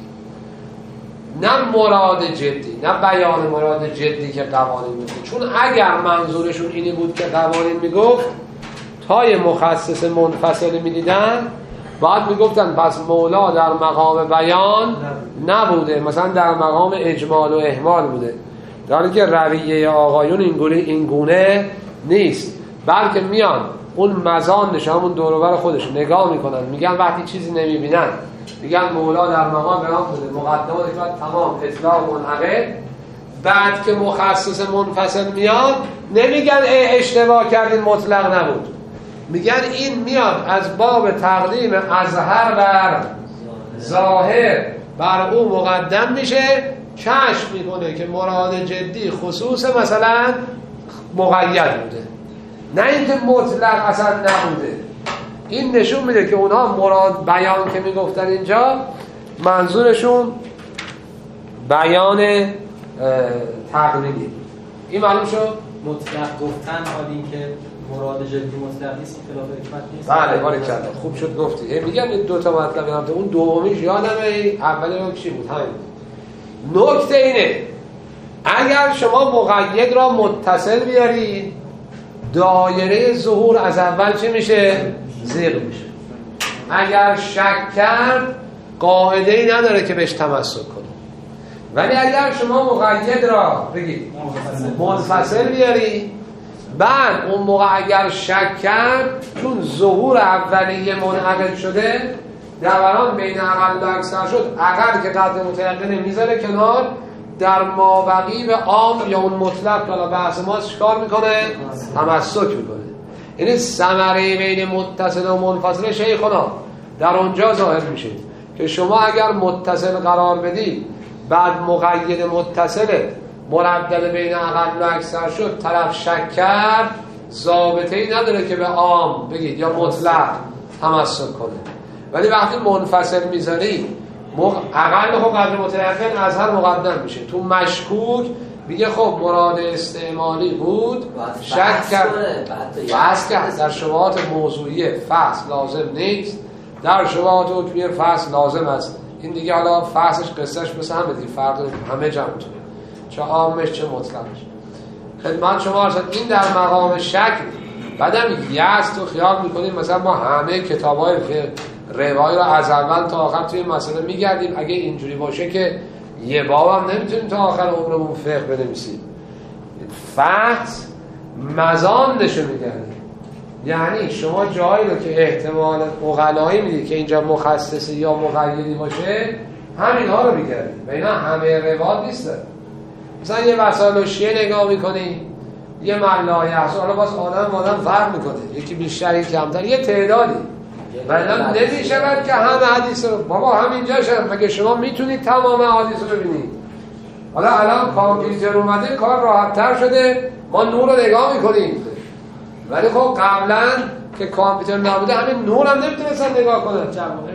نه مراد جدی، نه بیان مراد جدی که قوانین میگه. چون اگر منظورشون اینی بود که قوانین میگفت، تای مخصص منفصل میدیدن، بعد میگفتن پس مولا در مقام بیان نبوده، مثلا در مقام اجمال و اهمال بوده. در حالی که رویه آقایون اینگونه اینگونه نیست، بلکه میان اون مزانش همون دور و بر خودش نگاه میکنن، میگن وقتی چیزی نمیبینن میگن مولا در مقام بیان بوده، مقدمات که تمام اطلاق منعقد. بعد که مخصص منفصل میاد نمیگن اشتباه کردین مطلق نبود، میگن این میاد از باب تقدیم اظهر بر ظاهر بر او مقدم میشه، کشف میکنه که مراد جدی خصوص مثلا مقید بوده، نه اینکه مطلق اصلا نبوده. این نشون میده که اونها مراد بیان که میگفتن اینجا منظورشون بیان تقلیدی. این معلوم شد؟ مطلق گفتن حالی که مراد جدی مطلق نیست خلاف حکمت نیست. بله باریکلا، خوب شد گفتی. میگم این دو تا مطلب هم، اون دومیش یادمه، اولی اون چی بود؟ همین. نکته اینه اگر شما مقید را متصل بیارید دایره ظهور از اول چه میشه؟ زیر میشه. اگر شک کرد قاعده ای نداره که بهش تمسک کنه. ولی اگر شما مقید را بگید منفصل بیاری بعد اون موقع اگر شک کرد چون ظهور اولیه منعقد شده دوران بین اقل و اکثر شد، اقل که قدر متیقنه میذاره کنار، در مابقی به عام یا اون مطلق که بحث ما چیکار میکنه؟ تمسک میکنه. یعنی ثمره بین متصل و منفصل شیخنا در اونجا ظاهر میشه که شما اگر متصل قرار بدید بعد مقید متصل مردد بین اقل و اکثر شد طرف شک کرد ضابطه ای نداره که به عام بگید یا مطلق تمسک کنه. ولی وقتی منفصل میذاری اقل خب قدر متیقن از هر مقدم میشه. تو مشکوک میگه خب مراد استعمالی بود شک کرد بحث کرد در شبهات موضوعی فصل لازم نیست، در شبهات حکمی فصل لازم است. این دیگه حالا فصلش قصهش مثل همه دیگه فرق همه جمع میتونه چه عامش چه مطلقش. خدمت شما ارشد این در مقام شک. بعدم یست تو خیال میکنیم مثلا ما همه کتابای روایی رو از اول تا آخر توی مسئله میگردیم. اگه اینجوری باشه که یه باب هم نمیتونیم تا آخر عمرمون فقه بنویسیم. فحص مزان نشون میگردیم، یعنی شما جایی رو که احتمال اقلایی میدید که اینجا مخصصی یا مقیدی باشه همین ها رو میگردیم. اینا همه رواد نیستن. مثلا یه وسائل و شیعه نگاه میکنی یه ملایه هست، حالا باز آدم آدم فرق میکنه، یکی بیشتر یکی کمتر، یه تعدادی ولی نمیشه که همه حدیث رو بابا همینجا شد. مگه شما میتونید تمام حدیث رو ببینید؟ حالا الان کامپیوتر اومده کار راحت‌تر شده، ما نور رو نگاه میکنیم. ولی خب قبلا که کامپیوتر نبوده همین نور هم نمیتونستن نگاه کنن.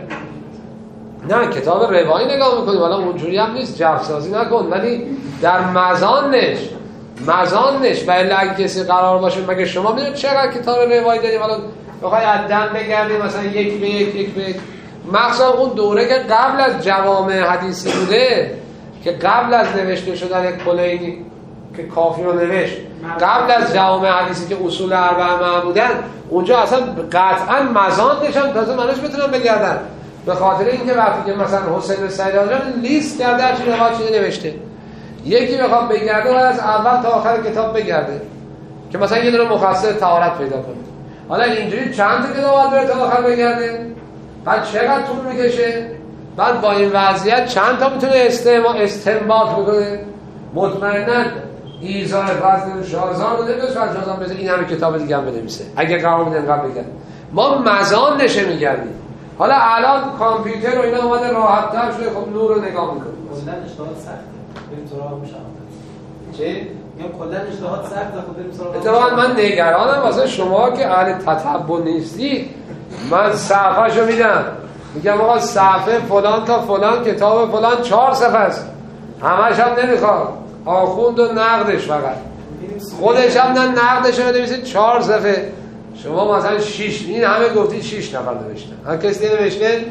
نه کتاب روایی نگاه میکنیم، حالا اونجوری هم نیست جفسازی نکن، ولی در مزانش مزانش و اگه کسی قرار باشه مگه شما میدونید چقدر کتاب روایی داریم حالا بخوای عدم بگردیم مثلا یک به یک یک به یک، مخصوصا اون دوره که قبل از جوامع حدیثی بوده که قبل از نوشته شدن کلینی که کافی رو نوشت، قبل از جوامع حدیثی که اصول اربعه معمودن، اونجا اصلا قطعا مزان نشن تازه منش بتونن بگردن. به خاطر اینکه وقتی که مثلا حسین سعید آجان لیست کرده هر چی بخواد چیزی نوشته، یکی بخواد بگرده باید از اول تا آخر کتاب بگرده که مثلا یه دونه مخصص طهارت پیدا کنه. حالا اینجوری چند تا کتاب باید بره تا آخر بگرده؟ بعد چقدر طول میکشه؟ بعد با این وضعیت چند تا میتونه استنباط بکنه؟ مطمئناً ایزای فضل شازان رو نمیدونست فضل شازان بزن این همه کتاب دیگه هم بنویسه اگه قرار بود اینقدر بگن. ما مزان نشه میگردیم. حالا الان کامپیوتر و اینا اومده راحت تر شده، خب نور رو نگاه میکنیم. کلا اجتهاد سخته بریم سراغ میشم. چی؟ میگم کلا اجتهاد سخته خب بریم سراغ. اتفاقا من نگرانم واسه شما که اهل تتبع نیستید. من صفحه‌شو میدم میگم آقا صفحه فلان تا فلان کتاب فلان چهار صفحه است، همش هم نمیخواد آخوند و نقدش، فقط خودش هم نه نقدش رو نویسید چهار صفحه، شما مثلا شش، این همه گفتید شش نفر نوشتن، هر کسی نوشته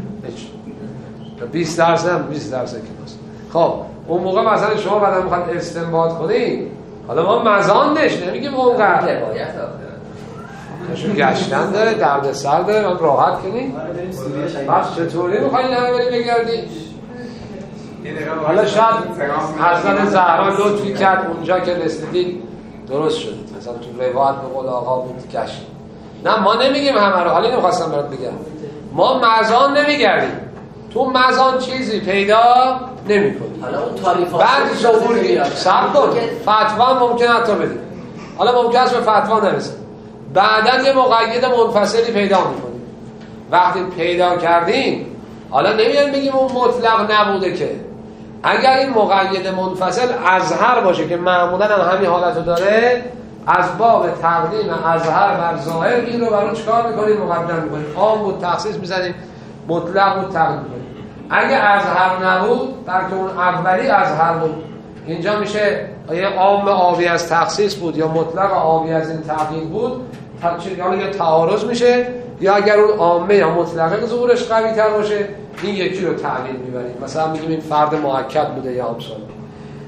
بیست درصد هم بیست درصد کلاس. خب اون موقع مثلا شما بعد میخواد استنباط کنید، حالا ما مزان نش نمیگیم اونقدر نشون گشتن داره، درد سر داره، من راحت کنید. بس چطوری میخواید همه بری بگردید؟ حالا شاید حضرت زهرا لطفی کرد اونجا که رسیدید درست شد، مثلا تو روایت به قول آقا بود گشت. نه ما نمیگیم همه رو، حالا اینو خواستم برات بگم، ما مزان نمیگردیم، تو مزان چیزی پیدا نمی‌کنی. حالا اون تاریخ بعد ظهور میاد صبر کن، فتوا ممکنه حتی بدیم، حالا ممکنه است به فتوا نرسه، بعداً یه مقید منفصلی پیدا می‌کنیم. وقتی پیدا کردیم حالا نمیان بگیم اون مطلق نبوده که، اگر این مقید منفصل اظهر باشه که معمولا هم همین حالتو داره، از باب تقدیم اظهر بر ظاهر این رو برای چکار میکنیم؟ مقدم میکنیم. عام بود تخصیص میزنیم، مطلق بود تقدیم میکنیم. اگه اظهر نبود بلکه اون اولی اظهر بود، اینجا میشه یا عام آبی از تخصیص بود یا مطلق آبی از این تقدیم بود، یا یا تعارض میشه، یا اگر اون عامه یا مطلقه ظهورش قوی تر باشه این یکی رو تعلیل میبریم، مثلا میگیم این فرد مؤکد بوده یا امثال.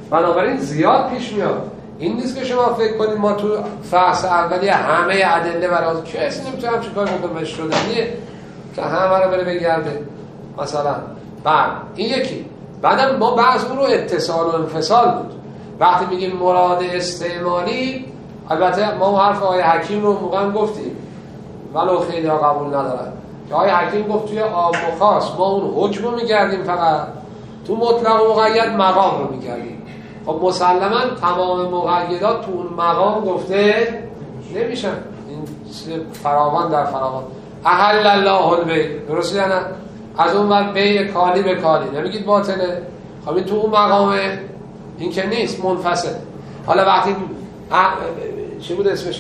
بنابراین زیاد پیش میاد. این نیست که شما فکر کنید ما تو فحص اولیه همه ادله برای کسی نمیتونم چیکار بکنم شدنیه که همه رو بره بگرده مثلا. بعد این یکی. بعدم ما بعض اون رو اتصال و انفصال بود. وقتی میگیم مراد استعمالی، البته ما حرف آقای حکیم رو موقعا گفتیم ولو خیلی ها قبول ندارن که آقای حکیم گفت توی عام و خاص ما اون حکم رو میگردیم، فقط تو مطلق و مقید مقام رو میگردیم. خب مسلما تمام مقیدات تو اون مقام گفته نمیشن. این فراوان در فراوان. احل الله البیع، درسته یا نه؟ از اون ور بیع کالی به کالی نمیگید باطله. خب این تو اون مقامه، این که نیست، منفصل. حالا وقتی چی بود اسمش؟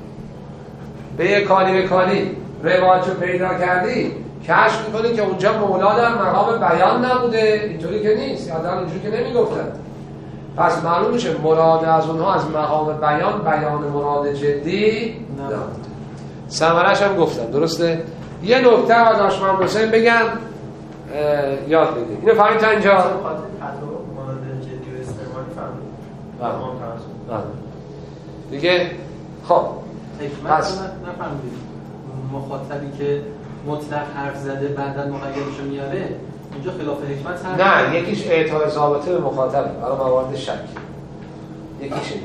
بیع کالی به کالی رواج رو پیدا کردی، کشف میکنی که اونجا مولا در مقام بیان نبوده. اینطوری که نیست، یادم اینجوری که نمیگفتن. پس معلوم میشه مراد از اونها از مقام بیان بیان مراد جدی نه. ثمرش هم گفتم، درسته؟ یه نکته از آشمند حسین بگم یاد بگید. اینو فهمید تا اینجا؟ مراد جدی و استعمالی فهمید. دیگه خب پس نفهمید مخاطبی که مطلق حرف زده بعداً مقیدش رو میاره اینجا خلاف حکمت هست؟ نه، یکیش اعطای ضابطه به مخاطب برای موارد شک، یکیشه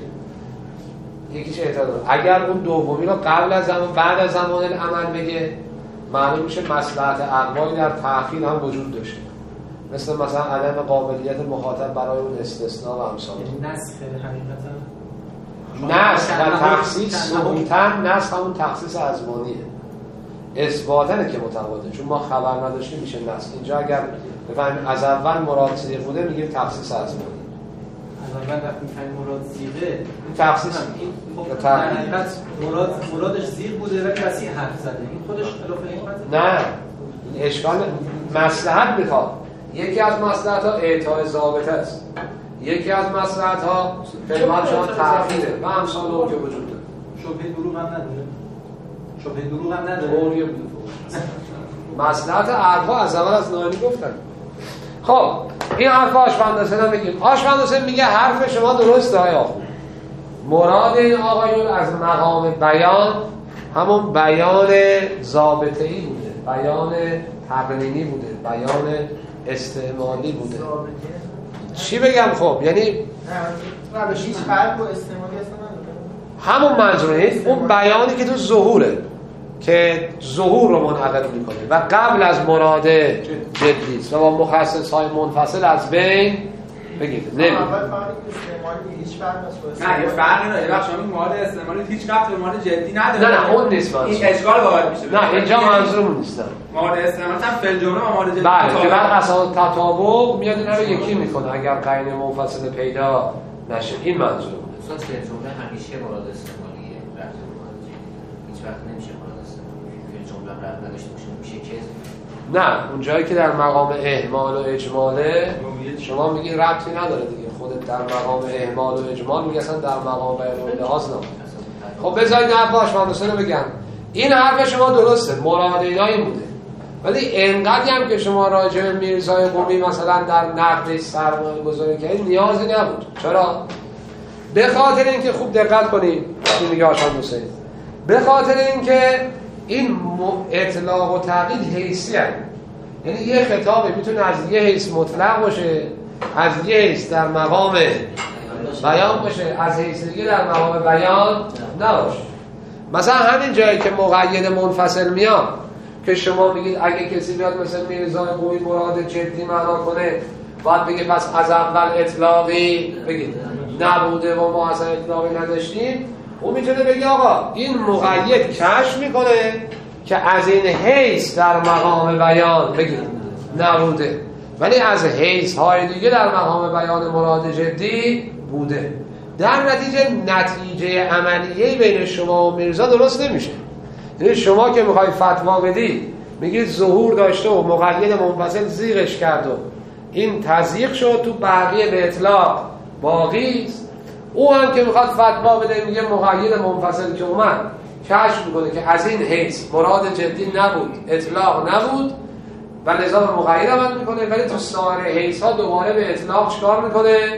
یکیش اعطای ضابطه. اگر اون دومی رو قبل از زمان بعد از زمان عمل بگه، معلوم میشه مصلحت اقوایی در تأخیر هم وجود داشته، مثل مثلا عدم قابلیت مخاطب برای اون استثناء و امثال. یعنی نسخ حقیقتا نسخ و تخصیص ثبوتاً، نسخ همون تخصیص ازمانیه، اثباتنه که متفاوته، چون ما خبر نداشتیم میشه نسخ. اینجا اگر بفهمیم از اول مراد صیغه بوده میگیم تخصیص ازمانی. از اول وقتی میفهمیم مراد صیغه، این تخصیص این خب در حقیقت مراد مرادش صیغه بوده ولی وسیع حرف زده، این خودش خلاف حکمت؟ نه، این اشکال مصلحت بخواد. یکی از مصلحت ها اعطای ضابطه است، یکی از مصلحت ها خدمت شما تأخیره و امثال اون که وجود داره. شبهه دروغ هم نداره؟ شبهه دروغ هم نداره؟ اوریه بوده مصلحت عرفا از اول از نایلی گفتن. خب این حرف آشفند حسین هم بگیم. آشفند حسین میگه حرف شما درسته های آخو. مراد این آقایون از مقام بیان همون بیان ضابطه‌ای بوده، بیان تقنینی بوده، بیان استعمالی بوده. چی بگم؟ خب یعنی نه روش هیچ فرق و استعمالی اصلا همون منظوره، اون بیانی که تو ظهوره که ظهور رو منعقد میکنه و قبل از مراد جدی است و با مخصص های منفصل از بین بگید. نه اول فرق استعمالی هیچ فرق نیست. نه یه فرقی نداره. بخش همین مراد استعمالی هیچ ربطی به مراد جدی نداره. نه نه اون نیست منظور. این اشکال وارد میشه. نه اینجا منظورم نیست. مراد استعمالی هم فعل جمله و مراد جدی. بله که بعد اساس تطابق میاد اینا رو یکی میکنه اگر قرینه منفصل پیدا نشه. این منظورم. اساس فعل جمله همیشه مراد استعمالیه. ربط به مراد جدی. هیچ وقت نمیشه مراد استعمالی. فعل جمله ربط نداشته باشه میشه که نه اون جایی که در مقام اهمال و اجماله شما میگی ربطی نداره دیگه، خودت در مقام اهمال و اجمال میگی اصلا در مقام بیان و لحاظ نمید. خب بذارید نباش من دوستانو بگم این حرف شما درسته، مراد اینایی بوده، ولی انقدری هم که شما راجع به میرزای قمی مثلا در نقد سرمایه گذاری کردید نیازی نبود. چرا؟ به خاطر اینکه خوب دقت کنید این میگه آشان حسین، به خاطر اینکه این اطلاق و تقیید حیثی هست. یعنی یه خطابه میتونه از یه حیث مطلق باشه، از یه حیث در مقام بیان باشه، از حیث دیگه در مقام بیان نباشه. مثلا همین جایی که مقید منفصل میاد که شما میگید اگه کسی بیاد مثلا میرزای قوی مراد جدی معنا کنه باید بگه پس از اول اطلاقی بگید نبوده و ما اصلا اطلاقی نداشتیم، اون میتونه بگه آقا این مقید کشف میکنه که از این حیث در مقام بیان بگید نبوده، ولی از حیث های دیگه در مقام بیان مراد جدی بوده. در نتیجه نتیجه عملیه بین شما و میرزا درست نمیشه. یعنی شما که میخوای فتوا بدی میگید ظهور داشته و مقید منفصل زیغش کرد و این تضییق شد تو بقیه به اطلاق باقی است. او هم که میخواد فتوا بده میگه مقید منفصل که اومد کشف میکنه که از این حیث مراد جدی نبود، اطلاق نبود و لذا به مقید عمل میکنه، ولی تو سایر حیث ها دوباره به اطلاق چکار میکنه؟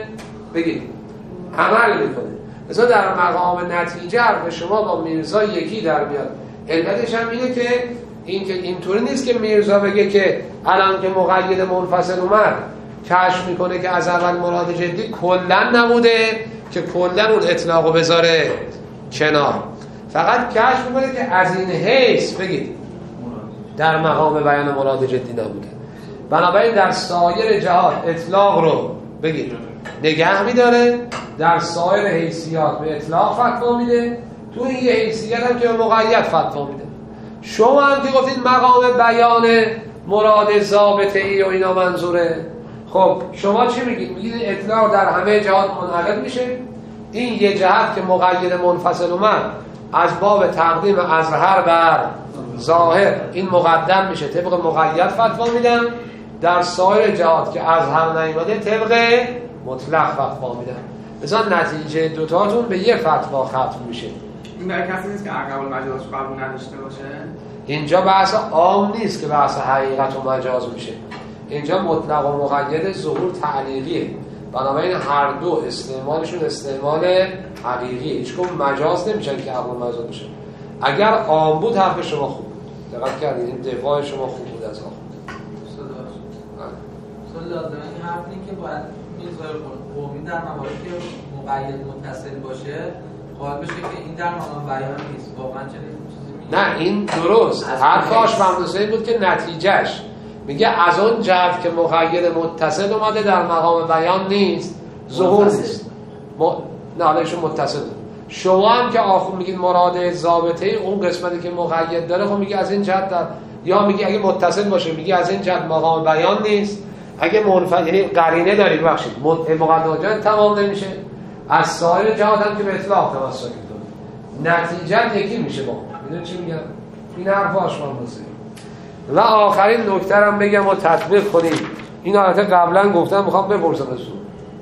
بگید عمل میکنه. مثلا در مقام نتیجه حرف شما با میرزا یکی در میاد. علتش هم اینه که این که اینطوری نیست که میرزا بگه که الان که مقید منفصل اومد کشف میکنه که از اول مراد جدی کلا نبوده که کلا اون اطلاقو بذاره کنار، فقط کشف میکنه که از این حیث بگید در مقام بیان مراد جدی نبوده. بنابراین در سایر جهات اطلاق رو بگید نگه میداره، در سایر حیثیات به اطلاق فتوا میده، تو این یه حیثیت هم که به مقید فتوا میده. شما هم که گفتید مقام بیان مراد ضابطه ای و اینا منظوره، خب شما چی میگید؟ میگید اطلاق در همه جهات منعقد میشه، این یه جهت که مقید منفصل اومد از باب تقدیم اظهر بر ظاهر این مقدم میشه، طبق مقید فتوا میدن، در سایر جهات که اظهر نیامده طبق مطلق فتوا میدن. مثلا نتیجه دوتاتون به یه فتوا ختم میشه. این برای کسی نیست که عقب المجاز قبول نداشته باشه؟ اینجا بحث عام نیست که بحث حقیقت و مجاز میشه، اینجا مطلق و مقید ظهور تعلیقیه، بنابراین هر دو استعمالشون استعمال حقیقیه، هیچ کدوم مجاز نمیشن که عقل مجاز بشه. اگر عام بود حرف شما خوب بود، دقت کردید این دفاع شما خوب بود از آخر. اصلا لازمه این حرف اینه که باید میزای قومی در مواردی که مقید متصل باشه قائل بشه که این در مقام بیان نیست. واقعا چه چیزی میگه؟ نه این درست، حرف آشفمدوسه بود که نتیجهش میگه از اون جهت که مقید متصل اومده در مقام بیان نیست، ظهور نیست. م... نه حالشون متصل. شما هم که آخر میگید مراد ضابطه ای اون قسمتی که مقید داره، خب میگه از این جهت در... یا میگه اگه متصل باشه میگه از این جهت مقام بیان نیست، اگه منفعل یعنی قرینه داری ببخشید مقدمات تمام نمیشه، از سایر جهات هم که به اطلاق تمسک کنه نتیجه یکی میشه. با میدونی چی میگم؟ این حرف آشفمدوسه. و آخرین نکته هم بگم و تطبیق کنیم. این حالت قبلا گفتم میخوام بپرسم ازتون.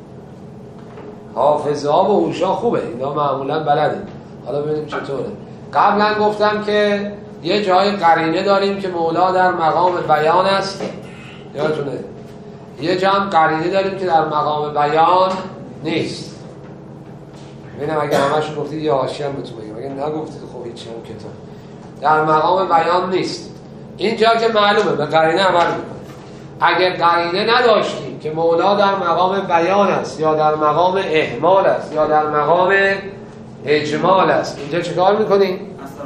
حافظه ها و هوشا خوبه، اینا معمولا بلده. حالا ببینیم چطوره. قبلا گفتم که یه جای قرینه داریم که مولا در مقام بیان است، یادتونه؟ یه جا هم قرینه داریم که در مقام بیان نیست. ببینم اگه همش گفتید یه حاشیه هم بهتون بگم، اگه نگفتید خب هیچی هم کتاب در مقام بیان نیست. اینجا که معلومه به قرینه عمل میکنه. اگر قرینه نداشتیم که مولا در مقام بیان است یا در مقام اهمال است یا در مقام اجمال است، اینجا چه کار میکنیم؟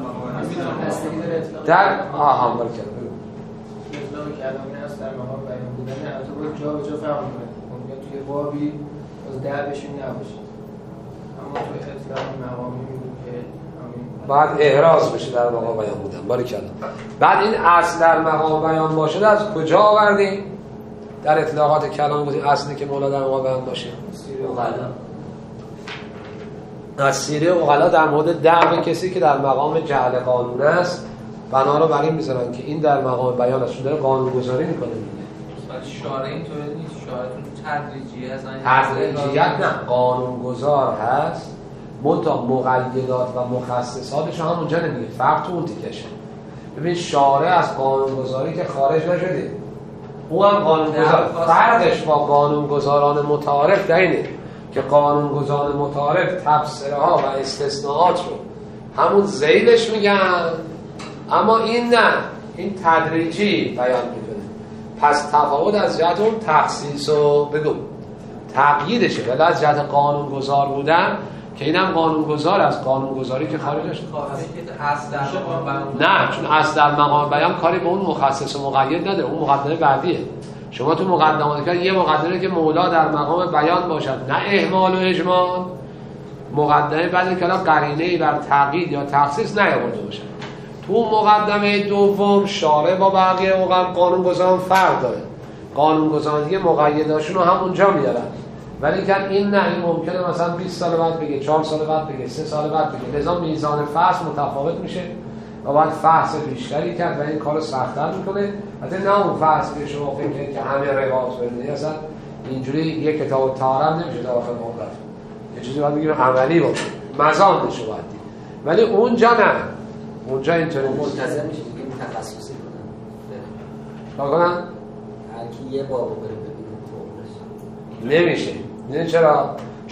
در آهام برکن اطلاق کلامی هست در مقام بیان بودن، البته باید جا به جا فهم کنید، ممکنه توی بابی از ده بشین نباشه، اما توی اطلاق مقامی میگوید که بعد احراز بشه در مقام بیان بودن. باریکلا. بعد این اصل در مقام بیان باشه از کجا آوردیم؟ در اطلاقات کلام بودیم اصلی که مولا در مقام بیان باشه سیره اغلا. از سیره اغلا در مورد دعو کسی که در مقام جعل قانون است بنا رو بر این میذارن که این در مقام بیان است، چون داره قانون گذاری میکنه دیگه. شارع اینطوری نیست، شارع تدریجیه هست. تدریجیت نه، قانون گذار هست، منتها مقیدات و مخصصاتش هم اونجا نمیگه، فرق تو اون تیکشه. ببین شارع از قانون گذاری که خارج نشده، او هم قانون گذار، فرقش با قانون گذاران متعارف در اینه که قانون گذاران متعارف تفسیرها و استثناءات رو همون ذیلش میگن، اما این نه، این تدریجی بیان میکنه. پس تفاوت از جهت اون تخصیص و بگو تقییدشه، ولی از جهت قانون گذار بودن که اینم قانون گذار از قانون گذاری که خارجش نه، چون اصل در مقام بیان کاری به اون مخصص و مقید نداره، اون مقدمه بعدیه. شما تو مقدمات که یه مقدمه که مولا در مقام بیان باشد، نه اهمال و اجمال، مقدمه بعدی که قرینه‌ای بر تقیید یا تخصیص نیاورده باشه. تو مقدمه دوم شارع با بقیه قانون گذاران فرق داره، قانون گذاران دیگه مقیداشون رو همونجا میارن، ولی که این نه، این ممکنه مثلا بیست سال بعد بگه، چهار سال بعد بگه، سه سال بعد بگه، لذا میزان فحص متفاوت میشه و باید فحص بیشتری کرد و این کارو سخت‌تر میکنه. حتی نه اون فحص که شما فکر کنید که همه روایات بردید، اصلا اینجوری یک کتاب طاهر نمیشه داخل عمر، یه چیزی باید بگیم عملی باشه، مزان بشه باید دید. ولی اونجا نه، اونجا اینطوری ملتزم میشه دیگه تخصصی کنن. تا کنن؟ هر کی یه بابو بره ببینه نمیشه. میدونی چرا؟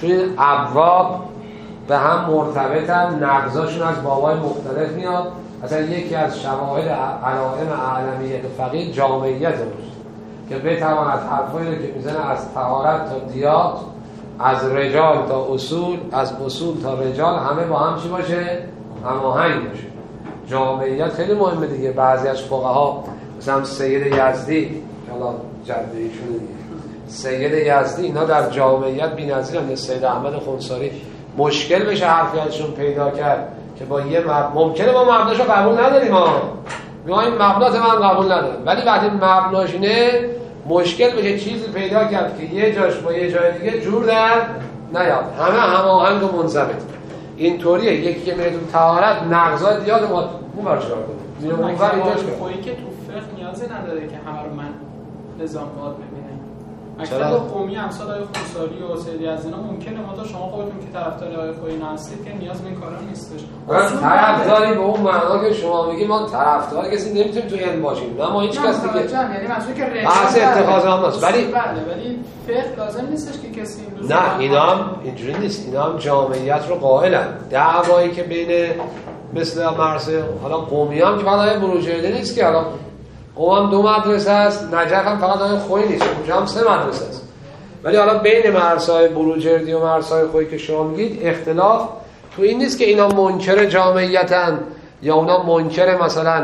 چون این ابواب به هم مرتبطن، نقضاشون از بابای مختلف میاد. اصلا یکی از شواهد علائم اعلمیت فقیه جامعیت روست که بتواند حرفایی که میزنه از طهارت تا دیات، از رجال تا اصول، از اصول تا رجال همه با هم چی باشه؟ هماهنگ باشه. جامعیت خیلی مهمه دیگه. بعضی از فقها مثلا سید یزدی، حالا جده ایشون دیگه، سید یزدی، اینا در جامعیت بی‌نظیرن. سید احمد خنساری مشکل بشه حرفی ازشون پیدا کرد که با یه مب... ممکنه ما مبناشو قبول نداریم، ما میگیم مبنات من قبول ندارم، ولی وقتی مبناش اینه مشکل بشه چیزی پیدا کرد که یه جاش با یه جای دیگه جور در نیاد، همه هماهنگ و منضبط. اینطوریه. یکی که میره تو طهارت نقضا دیاد ما اون بر چیکار کنه؟ میره اون بر اینجاش خویی که تو فقه نیازی نداره که همه رو من نظام باد ببینه. اکثر قومی امثال آقای خنساری و سید یزدی ممکنه، ما تا شما خودتون که طرفدار آقای خویی هستید که نیاز به این کارا نیستش. من طرفداری به اون معنا که شما میگی ما طرفدار کسی نمیتونیم تو علم باشیم، نه ما هیچ کس دیگه، یعنی منظوری که بحث اتخاذ هم هست، ولی بله ولی فقه لازم نیستش که کسی این نه اینا هم اینجوری نیست. اینا هم جامعیت رو قائلن. دعوایی که بین مثل مرسه حالا قومی هم که فقط بروجردی نیست که، حالا قوم هم دو مدرسه است، نجف هم فقط آقای خویی نیست، اونجا هم سه مدرسه است. ولی حالا بین مرسای بروجردی و مرسای خویی که شما میگید اختلاف تو این نیست که اینا منکر جامعیتن یا اونا منکر مثلا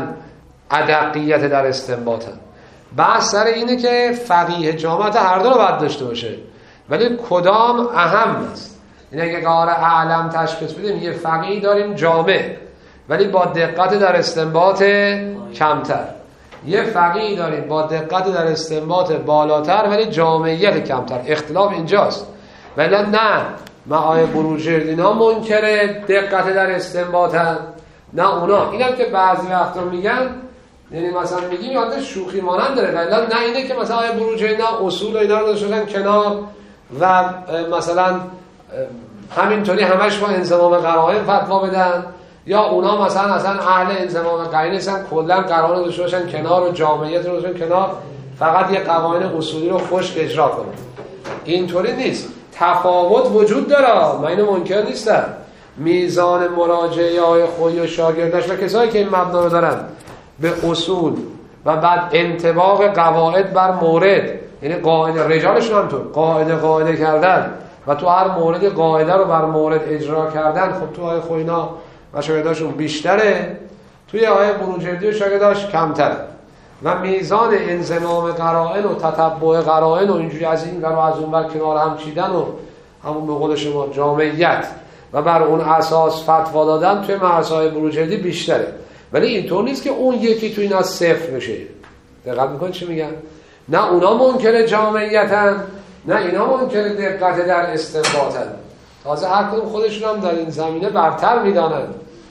ادقیت در استنباطن. بحث سر اینه که فقیه جامعیت هر دو رو باید داشته باشه، ولی کدام اهم است. این اگه قرار اعلم تشخیص بدیم، یه فقیه داریم جامع ولی با دقت در استنباط کمتر، یه فقیه داریم با دقت در استنباط بالاتر ولی جامعیت کمتر. اختلاف اینجاست. ولی نه معای بروجردینا منکر دقت در استنباطن، نه اونا. اینم که بعضی وقتا میگن، یعنی مثلا میگیم یاد شوخی مانند داره، ولی نه اینه که مثلا آیه بروجردینا اصول و اینا رو داشتن کنار و مثلا همینطوری همش با انضمام قرائن فتوا بدن، یا اونا مثلا اصلا اهل انضمام قرائن نیستن، کلا قرائن رو داشته باشن کنار و جامعیت رو داشتن کنار، فقط یه قوانین اصولی رو خشک اجرا کنن. اینطوری نیست. تفاوت وجود داره، من اینو منکر نیستم. میزان مراجعه های خویی و شاگردش و کسایی که این مبنا رو دارن به اصول و بعد انطباق قواعد بر مورد، یعنی قاعده رجالشون هم تو قاعده قاعده کردن و تو هر مورد قاعده رو بر مورد اجرا کردن، خب تو آیه خوینا و شاگرداشون بیشتره، توی آیه بروجردی و شاگرداش کمتره. و میزان انضمام قرائن و تتبع قرائن و اینجوری از این ور و از اون ور کنار هم چیدن و همون به قول شما جامعیت و بر اون اساس فتوا دادن توی مرسای بروجردی بیشتره. ولی اینطور نیست که اون یکی توی اینا صفر بشه. دقت میکنید چی میگن؟ نه اونا منکر جامعیتن، نه اینا منکر دقت در استنباطن. تازه هر کدوم خودشون هم در این زمینه برتر میدانن،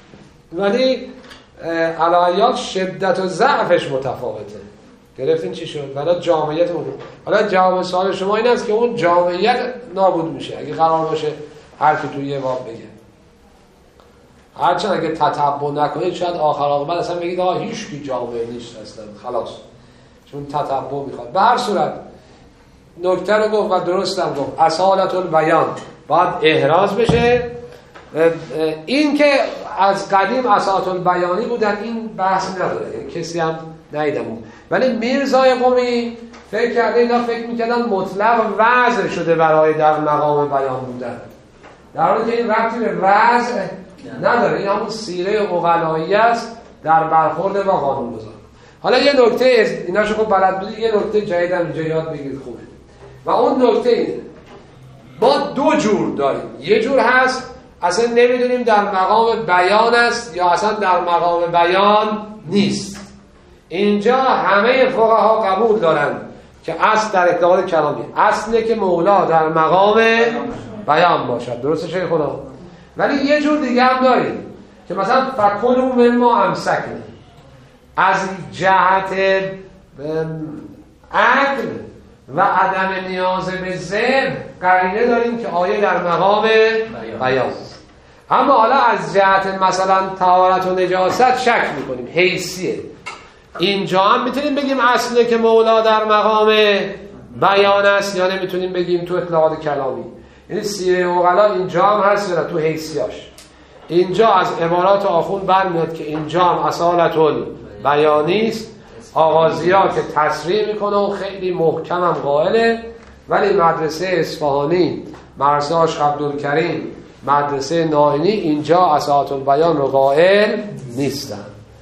ولی علایات شدت و ضعفش متفاوته. گرفتین چی شد؟ ولی جامعیت مونده. حالا جواب سوال شما این است که اون جامعیت نابود میشه اگه قرار باشه هر کی توی یه باب بگه. هرچند اگه تتبع نکنید شاید آخر عاقبت اصلا بگید آها هیچ کی جامعه نیست اصلا، خلاص، چون تتبع میخواد. به هر صورت نکته رو گفت و درستم گفت، اصالت البیان باید احراز بشه. این که از قدیم اصالت البیانی بودن این بحث نداره، کسی هم ندیدم. ولی میرزای قمی فکر کرده اینا فکر میکردن مطلق وضع شده برای در مقام بیان بودن، در حالی که این ربطی به وضع نداره. این همون سیره عقلایی است در برخورد با قانون‌گذار. حالا یه نکته ایناشو خب بلد بودید، یه نکته جدید هم اینجا یاد بگیرید خوبه. و اون نکته اینه ما دو جور داریم. یه جور هست اصلا نمیدونیم در مقام بیان است یا اصلا در مقام بیان نیست. اینجا همه فقها قبول دارن که اصل در اعتقاد کلامی اصله که مولا در مقام بیان باشد. درسته شیخ خدا؟ ولی یه جور دیگه هم داریم که مثلا فکلوا مما امسکنا، از جهت عقل و عدم نیاز به ذهن قرینه داریم که آیه در مقام بیان. اما حالا از جهت مثلا طهارت و نجاست شک میکنیم، حیثیه. اینجا هم میتونیم بگیم اصله که مولا در مقام بیان است یا نمیتونیم بگیم تو اطلاقات کلامی. یعنی سیره عقلا اینجا هم هست یا تو حیثیاش. اینجا از عبارات آخوند برمیاد که اینجا هم اصالت البیانی است، آغازی‌ها که تصریح میکنه و خیلی محکم هم قائله، ولی مدرسه اصفهانی، مدرسه عاشق عبدالکریم، مدرسه نائینی اینجا اصالت البیان رو قائل نیستن.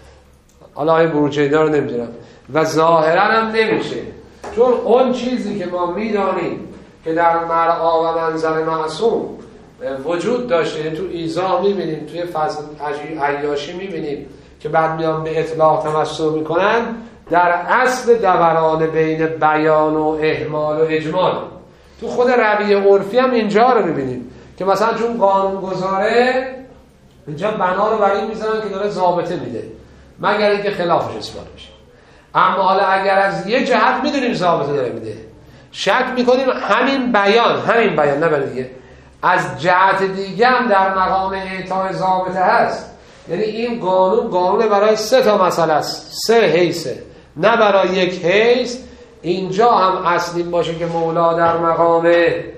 حالا این بروجینا رو نمیدونم و ظاهرا هم نمیشه، چون اون چیزی که ما میدانیم که در مرعا و منظر معصوم وجود داشته، تو ایضاح میبینیم، توی فضل عیاشی میبینیم که بعد میان به اطلاق تمسک میکنن، در اصل دوران بین بیان و اهمال و اجمال. تو خود رویه عرفی هم اینجا رو میبینیم که مثلا چون قانون گذاره اینجا بنا رو بر این میزنن که داره ضابطه میده، مگر اینکه خلافش اثبات بشه. اما حالا اگر از یه جهت میدونیم ضابطه داره میده، شک میکنیم همین بیان همین بیان نه بله دیگه از جهت دیگه هم در مقام اعطای ضابطه هست. یعنی این قانون قانون برای سه تا مسئله است، سه حیثه، نه برای یک حیث. اینجا هم اصلی باشه که مولا در مقام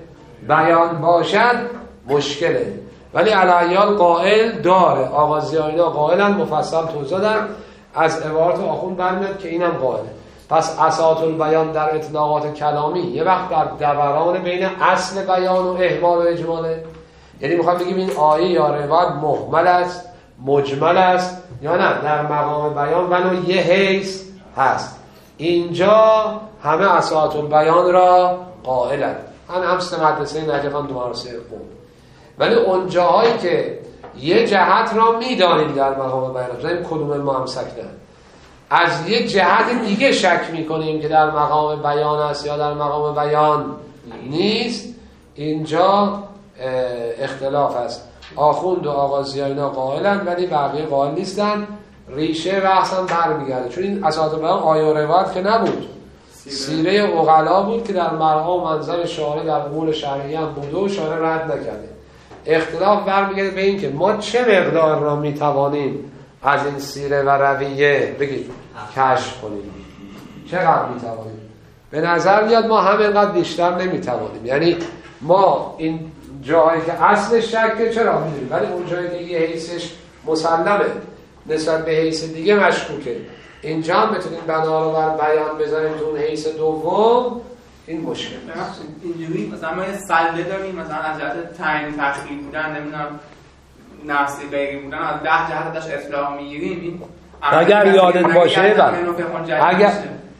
بیان باشد مشکله، ولی علیال قائل داره. آغازیاینا قائلن، مفصل توضیح دادن، از عبارات آخوند برمیاد که اینم قائله. پس اساط البیان در اطلاقات کلامی یه وقت در دوران بین اصل بیان و اهمال و اجماله، یعنی میخوام بگیم این آیه یا روایت محمل است، مجمل است یا نه در مقام بیان ولو یه حیث هست. اینجا همه اساط البیان را قائلن، من همست مدرسه نجفان دو مدرسه خون، ولی اون جاهایی که یه جهت را میدانیم در مقام بیان، بزنیم کدوم ما هم سکنن، از یه جهت دیگه شک میکنیم که در مقام بیان است یا در مقام بیان نیست، اینجا اختلاف است. آخوند و آغازیاینا قائلن ولی بقیه قائل نیستن. ریشه بحثم برمیگرده، چون این اساط البیان آیه و روایت که نبود، سیره عقلا بود که در مرعا و منظر شارع در امور شرعی هم بوده و شارع رد نکرده. اختلاف برمیگرده به این که ما چه مقدار را میتوانیم از این سیره و رویه بگید کشف کنیم، چقدر میتوانیم. به نظر میاد ما همینقدر بیشتر نمیتوانیم، یعنی ما این جایی که اصل شکه چرا میدونیم، ولی اون جایی که یه حیثش مسلمه نسبت به حیث دیگه مشکوکه، اینجا هم بتونیم بنا رو بر بیان بذاریم تو اون حیث دوم، این مشکل است. اینجوری مثلا ما یه سلده داریم، مثلا از جهت تعیین تخیل بودن، نمیدونم نفسی غیری بودن، از ده جهت داشت اطلاع میگیریم. اگر یادت باشه اگر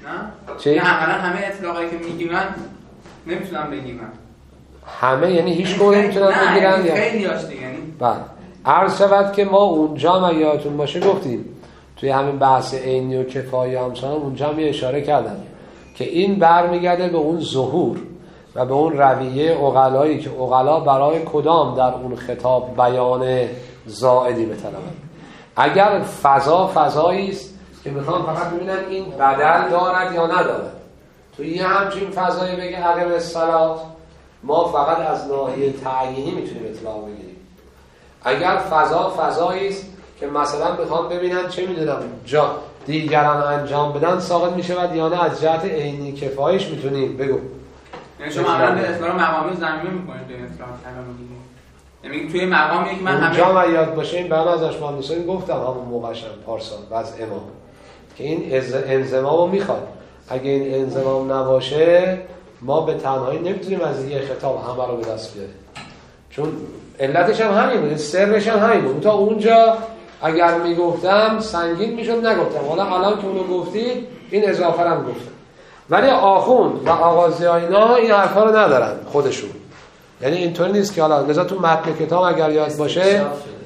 چه نه عملا همه اطلاقایی که میگیرن نمیتونن بگیرن، همه یعنی هیچ گونه نمیتونن بگیرن یا خیلی هاش دیگه. یعنی بله عرض شود که ما اونجا ما یادتون باشه گفتیم توی همین بحث عینی و کفایی و همسان اونجا هم یه اشاره کردم که این برمیگرده به اون ظهور و به اون رویه عقلایی که عقلا برای کدام در اون خطاب بیان زائدی بطلبن. اگر فضا فضایی است که میخوام فقط ببینن این بدل دارد یا ندارد، تو یه همچین فضایی بگه اقیم الصلات، ما فقط از ناحیه تعیینی میتونیم اطلاع بگیریم. اگر فضا فضایی است که مثلا میخوام ببینن چه میدونم جا دیگران انجام بدن ساقط میشود یا نه، از جهت عینی کفایش میتونیم بگو. یعنی شما عملا به اطلاع مقامی زمینی میکنید به اطلاع کلامی، یعنی توی مقامی که من همه جا ما یاد باشه این بعد ازش مهندسین گفتم همون موقعشم پارسال بعض امام که این انضمامو میخواد، اگه این انضمام نباشه ما به تنهایی نمیتونیم از یه خطاب همه رو به دست بیاریم، چون علتش هم همین بود، سرش هم همین بود. تا اونجا اگر میگفتم سنگین میشد نگفتم، حالا الان که اونو گفتید این اضافه هم گفتم. ولی آخوند و آغازیاینا این حرفا رو ندارن خودشون، یعنی اینطوری نیست که حالا لذا تو متن کتاب اگر یاد باشه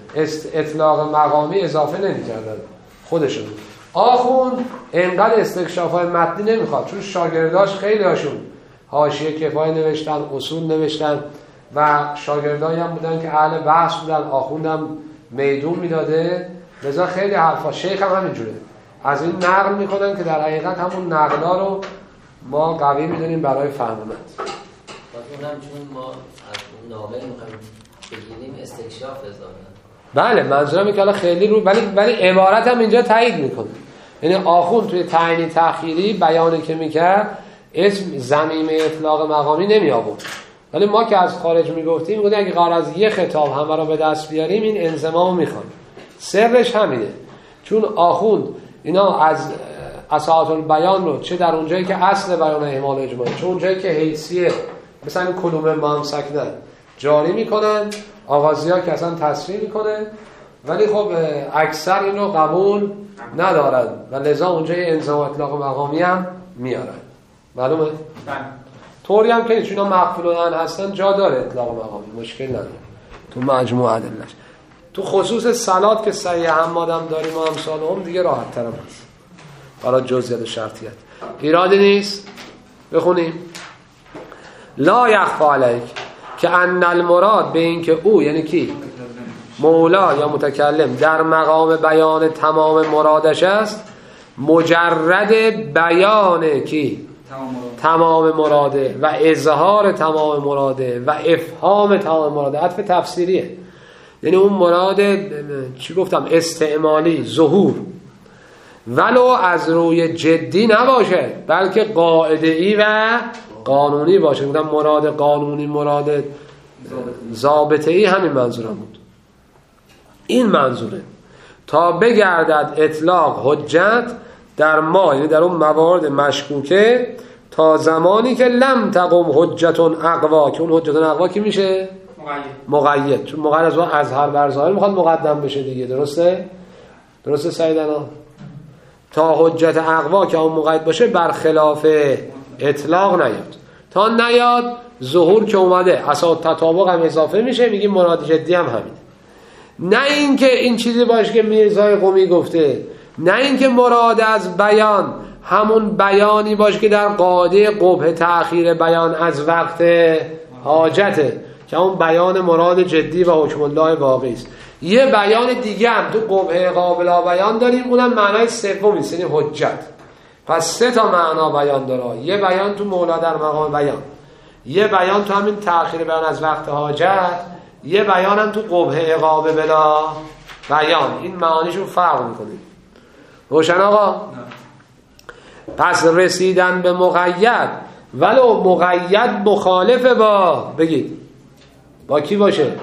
اطلاق مقامی اضافه نمی‌کردن خودشون. آخوند اینقدر استکشاف‌های متنی نمیخواد، چون شاگرداش خیلی هاشون حاشیه کفایه نوشتن، اصول نوشتن و شاگردایی هم بودن که اهل بحث بودن، آخوندم میدون میداده، لذا خیلی حرفا شیخ هم همینجوره از این نقل میکنن که در حقیقت همون نقلا رو ما قوی میدونیم برای فهمت. اونم چون ما از اون نامه میخوایم بگیریم استکشاف اضافه. بله منظورم اینه که حالا خیلی رو ولی ولی عبارت هم اینجا تایید میکنه، یعنی آخوند توی تعیین تأخیری بیانی که میکرد اسم ضمیم اطلاق مقامی نمی آورد، ولی ما که از خارج میگفتیم میگفتیم اگه قرار از یه خطاب همه رو به دست بیاریم این انضمام میخوان. سرش همینه، چون آخوند اینا از اساعات البیان رو چه در اونجایی که اصل بیان احمال اجماعی، چه اونجایی که حیثیه مثلا این کلوم ما هم سکنن جاری میکنن، آغازی ها که اصلا تصریح میکنه، ولی خب اکثر این رو قبول ندارن و لذا اونجای انضمام اطلاق مقامی هم میارن. معلومه؟ طوری هم که چون مقبولان هستن جا داره اطلاق مقامی، مشکل نداره تو مجموعه ادلش. تو خصوص صلات که صحیح حمادم داریم و امثال هم دیگه راحت تر هم هست برای جزئیات و شرطیت، ایرادی نیست. بخونیم لا یخفی علیک که ان المراد به این که او یعنی کی؟ مولا یا متکلم در مقام بیان تمام مرادش است، مجرد بیان کی؟ تمام مراده و اظهار تمام مراده و افهام تمام مراده. عطف تفسیریه، یعنی اون مراد چی گفتم استعمالی ظهور ولو از روی جدی نباشه بلکه قاعده‌ای و قانونی باشه. گفتم مراد قانونی مراد ضابطه‌ای همین منظورم بود، این منظوره تا بگردد اطلاق حجت در ما، یعنی در اون موارد مشکوکه، تا زمانی که لم تقم حجتون اقوا، که اون حجتون اقوا کی میشه؟ مقید. مقید چون مقید از از هر برزاهر میخواد مقدم بشه دیگه، درسته؟ درسته سیدنا؟ تا حجت اقوا که اون مقید باشه برخلاف اطلاق نیاد. تا نیاد ظهور که اومده اصلا تطابق هم اضافه میشه، میگیم مراد جدی هم همینه. نه اینکه این چیزی باشه که میرزای قمی گفته، نه اینکه مراد از بیان همون بیانی باشه که در قاعده قبح تأخیر بیان از وقت حاجته که اون بیان مراد جدی و حکم الله باقی است. یه بیان دیگه هم تو قبح قابل بیان داریم، اونم معنای سومی است، یعنی حجت. پس سه تا معنا بیان داره، یه بیان تو مولا در مقام بیان، یه بیان تو همین تأخیر بیان از وقت حاجت، یه بیان هم تو قبح اقابه بلا بیان. این معانیشون فرق میکنه. روشن آقا؟ پس رسیدن به مقید ولو مقید مخالف با بگید با کی باشه؟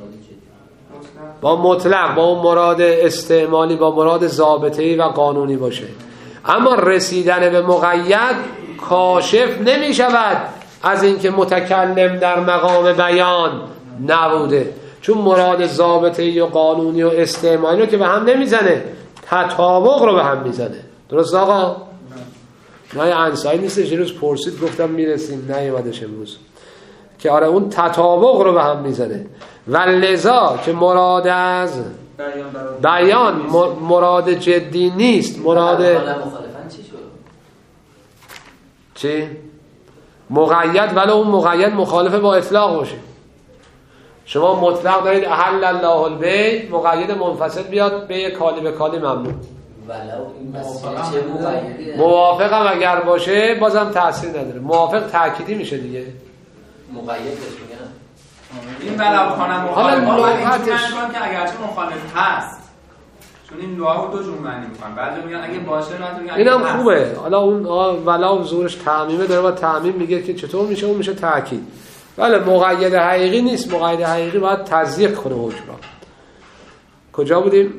با مطلق، با اون مراد استعمالی، با مراد ضابطه‌ای و قانونی باشه. اما رسیدن به مقید کاشف نمی شود از اینکه متکلم در مقام بیان نبوده، چون مراد ضابطه‌ای و قانونی و استعمالی رو که به هم نمیزنه، تطابق رو به هم میزنه. درست آقا؟ نه انسایی نیستش، یه روز پرسید گفتم میرسیم، نیومدش امروز، که آره اون تطابق رو به هم میزنه. و لذا که مراد از بیان مراد جدی نیست، مراد چی؟ مقید، ولی اون مقید مخالف با اطلاق باشه. شما مطلق دارید احل الله البیت، مقید منفصل بیاد به کالی به کالی ممنوع. موافق هم اگر باشه بازم تأثیر نداره، موافق تأکیدی میشه دیگه. مقید میگن این ولو خانم مخالف که اگرچه مخالف هست، چون این دعا رو دو جور معنی میکنن، بعضی میگن اگه باشه نه، اینم خوبه. حالا اون ولو زورش تعمیمه داره، با تعمیم میگه که چطور میشه، اون میشه تأکید. بله مقید حقیقی نیست، مقید حقیقی باید تضییق کنه حکم را. کجا بودیم؟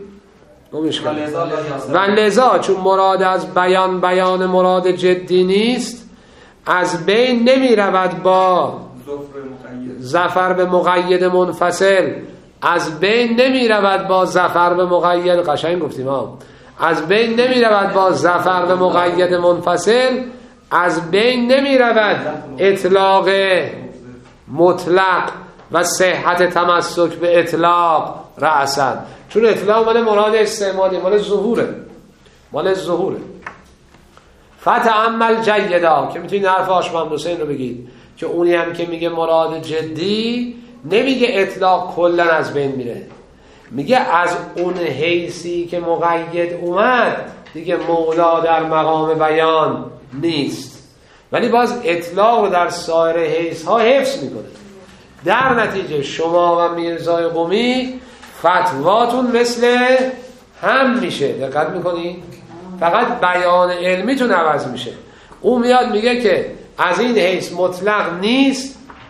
و لذا چون مراد از بیان بیان مراد جدی نیست، از بین نمی رود با ظفر به مقید منفصل، از بین نمی رود با ظفر به مقید، قشنگ گفتیم ها، از بین نمی رود با ظفر به مقید منفصل، از بین نمی رود اطلاق مطلق و صحت تمسک به اطلاق رأساً، چون اطلاق مال مراد استعمالی، مال ظهوره، مال ظهوره. فتأمل جیدا که میتونید حرف آشمند حسین رو بگید که اونی هم که میگه مراد جدی نمیگه اطلاق کلن از بین میره، میگه از اون حیثی که مقید اومد دیگه مولا در مقام بیان نیست، ولی باز اطلاق رو در سایر حیث ها حفظ میکنه. در نتیجه شما و میرزای قمی فتواتون مثل هم میشه. دقت میکنی؟ فقط بیان علمیتون عوض میشه. اون میاد میگه که از این حیث مطلق نیست،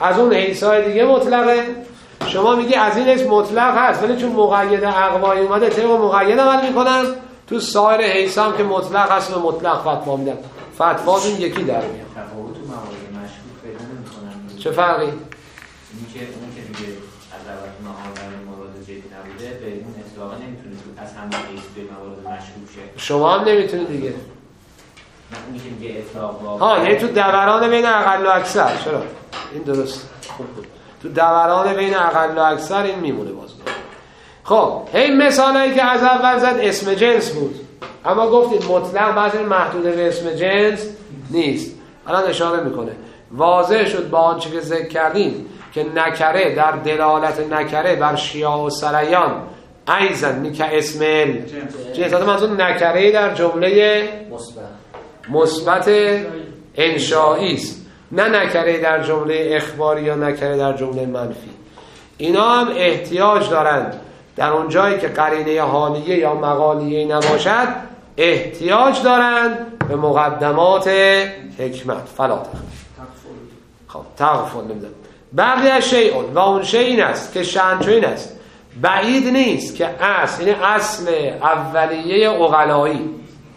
از اون حیثای دیگه مطلقه. شما میگی از این اسم مطلق هست ولی چون مقید اقوایی اومده طبق مقید عمل میکنن، تو سایر حیث هم که مطلق هست و مطلق فتوا میدن. فتواتون یکی در میاد. تفاوت تو موارد مشکوک پیدا نمی‌کنن. چه فرقی؟ اینی که اون که میگه از اول معامله موارد جدی نبوده به اون اطلاقا نمیتونه از همه حیث به موارد مشکوک شه. شما هم نمیتونید دیگه. اونی که میگه اطلاق ها یعنی تو دوران بین اقل و اکثر. چرا؟ این درست. خوب بود. تو دوران بین اقل و اکثر این میمونه باز. خب این مثالایی که از اول زد اسم جنس بود، اما گفتید مطلق بعضی محدود به اسم جنس نیست. الان اشاره میکنه واضح شد با آنچه که ذکر کردیم که نکره در دلالت نکره بر شیاع و سریان ایزن میکه اسم جنس. حتی منظور نکره در جمله مثبت انشایی است، نه نکره در جمله اخباری یا نکره در جمله منفی. اینا هم احتیاج دارند در اون جایی که قرینه حالیه یا مقالیه نباشد احتیاج دارند به مقدمات حکمت. فلا خب تغفل نمیدن بقیه شیعون و اون شیع این است که شأن این است بعید نیست که اصل، یعنی اصل اولیه عقلایی،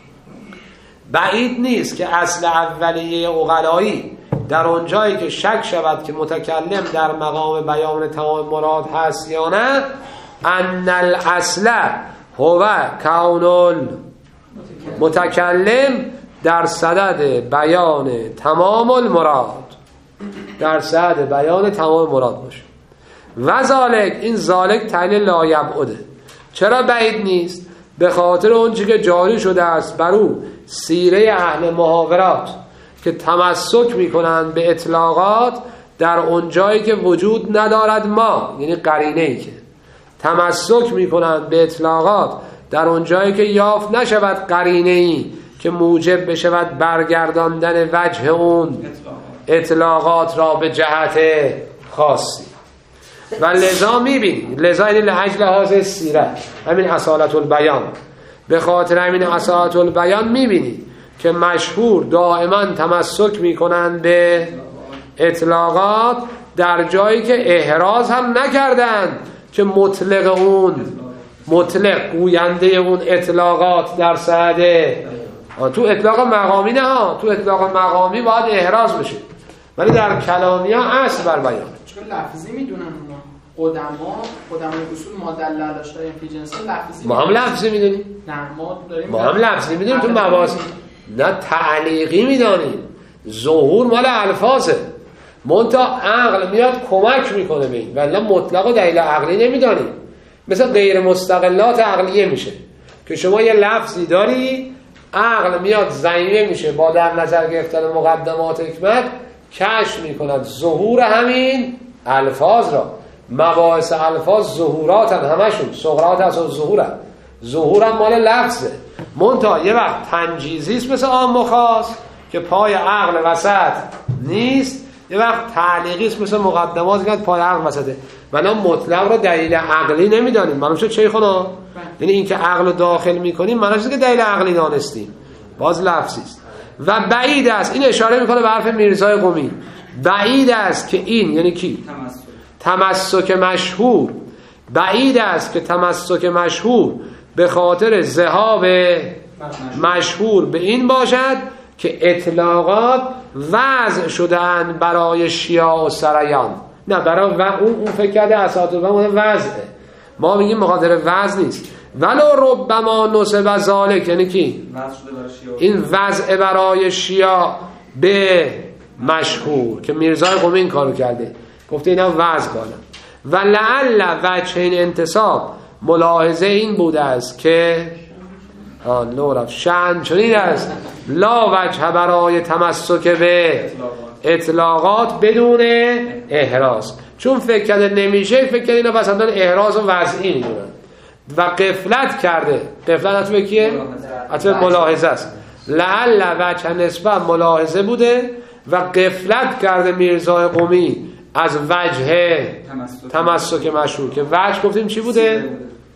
بعید نیست که اصل اولیه عقلایی در اون جایی که شک شود که متکلم در مقام بیان تمام مراد هست یا نه، ان الاصل هو کون متکلم در صدد بیان تمام المراد، در صدد بیان تمام مراد باشه. و ذالک، این ذالک تعلیل لا یبعده. چرا بعید نیست؟ به خاطر اونچه که جاری شده است بر او سیره اهل محاورات که تمسک میکنند به اطلاقات در اون جایی که وجود ندارد ما، یعنی قرینه‌ای که تمسک میکنند به اطلاقات در اون جایی که یافت نشود قرینه‌ای که موجب بشود برگرداندن وجه اون اطلاقات را به جهت خاصی. و لذا میبینید، لذا این لعجل حاضر سیره، همین اصالت البیان، به خاطر همین اصالت البیان میبینید که مشهور دائما تمسک میکنند به اطلاقات در جایی که احراز هم نکردند که مطلق اون مطلق گوینده اون اطلاقات در سعده. تو اطلاق مقامی نه ها، تو اطلاق مقامی باید احراز بشه، ولی در کلامی ها اصل بر بیان. چون لفظی میدونن اونا قدما قدمای اصول ما دلل داشتن فی جنس لفظی، ما هم لفظی میدونیم، نه ما داریم ما هم لفظی میدونیم تو مواضع، نه تعلیقی میدانیم. ظهور مال الفاظه، منتها عقل میاد کمک میکنه به این، ولی مطلق و دلیل عقلی نمیدانیم. مثل غیر مستقلات عقلیه میشه که شما یه لفظی داری، عقل میاد ضمیمه میشه با در نظر گرفتن مقدمات حکمت کشف میکند ظهور همین الفاظ را. مباحث الفاظ ظهورات هم همشون صغرات هست و ظهور هم ظهور هم مال لفظه، منتها یه وقت تنجیزی است مثل عام و خاص که پای عقل وسط نیست، یه وقت تعلیقی است مثل مقدمات که پای عقل وسطه. ولی مطلق رو دلیل عقلی نمیدانیم. معلوم شد چه خونه؟ یعنی این که عقل رو داخل میکنیم معنیش اینه که دلیل عقلی دانستیم، باز لفظی است. و بعید است، این اشاره میکنه به حرف میرزای قمی، بعید است که این، یعنی کی؟ تمسک تمسک مشهور، بعید است که تمسک مشهور به خاطر ذهاب مشهور به این باشد که اطلاقات وضع شدن برای شیاع و سریان. نه برای و اون اون فکر کرده اساطیر و وضعه، ما میگیم مقادر وضع نیست. ولو ربما نصب ذالک، یعنی کی؟ این وضع برای شیاع به مشهور که میرزای قمی این کارو کرده، گفته اینا وضع کنن. و لعل وجه این انتصاب ملاحظه این بوده است که آن لورف شأن چنین است لا وجه برای تمسک به اطلاقات بدون احراز. چون فکر کرده نمیشه، فکر کرده اینا بس همدن احراز و وضعی میدونن و قفلت کرده. قفلت حتی به کیه؟ حتی ملاحظه است. لعل وجه نسبت ملاحظه بوده و قفلت کرده میرزای قمی از وجه تمسک مشهور که وجه گفتیم چی بوده؟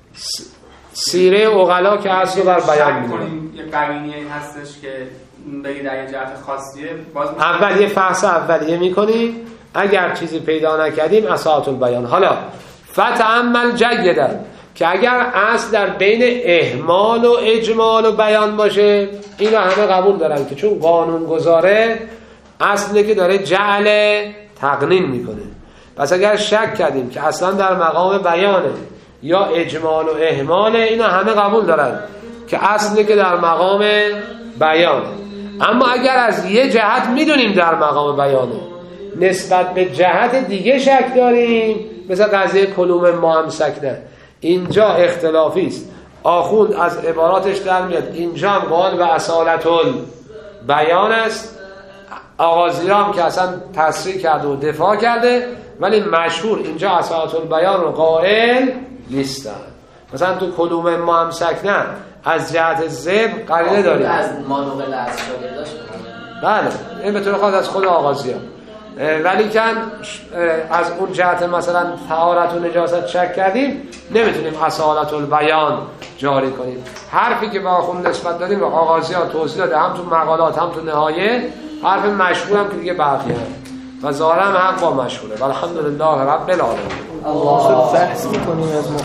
سیره عقلا که اصل بر بیان می‌کنه. یه قرینه هستش که بگی در یه جهت خاصیه، باز اول یه فحص اولیه می‌کنی، اگر چیزی پیدا نکردیم اصالت البیان. حالا فتأمل جیدا که اگر اصل در بین اهمال و اجمال و بیان باشه، اینا همه قبول دارن که چون قانون گذاره اصله که داره جعل تقنین میکنه. پس اگر شک کردیم که اصلا در مقام بیانه یا اجمال و اهماله، اینا همه قبول دارن که اصله که در مقام بیانه. اما اگر از یه جهت میدونیم در مقام بیانه، نسبت به جهت دیگه شک داریم، مثل قضیه کلوم ما هم سکنه، اینجا اختلافی است. آخوند از عباراتش در میاد اینجا هم قال و اصالت البیان است، آغازیرام که اصلا تصریح کرده و دفاع کرده، ولی مشهور اینجا اصالت البیان رو قائل نیستن. مثلا تو کلوم ما هم سکنه از جهت زب قرینه داریم از مانوغل از شاگرداش، بله این به طور خاص از خود آغازیرام، ولی کن از اون جهت مثلا طهارت و نجاست شک کردیم، نمیتونیم اصالت البیان جاری کنیم. حرفی که به آخوند نسبت دادیم و آغازی ها توضیح داده، هم تو مقالات هم تو نهایه، حرف مشهور هم که دیگه برقی هم و ظاهرم حق با مشهوره. والحمدلله رب العالمین. الله بحث میکنیم از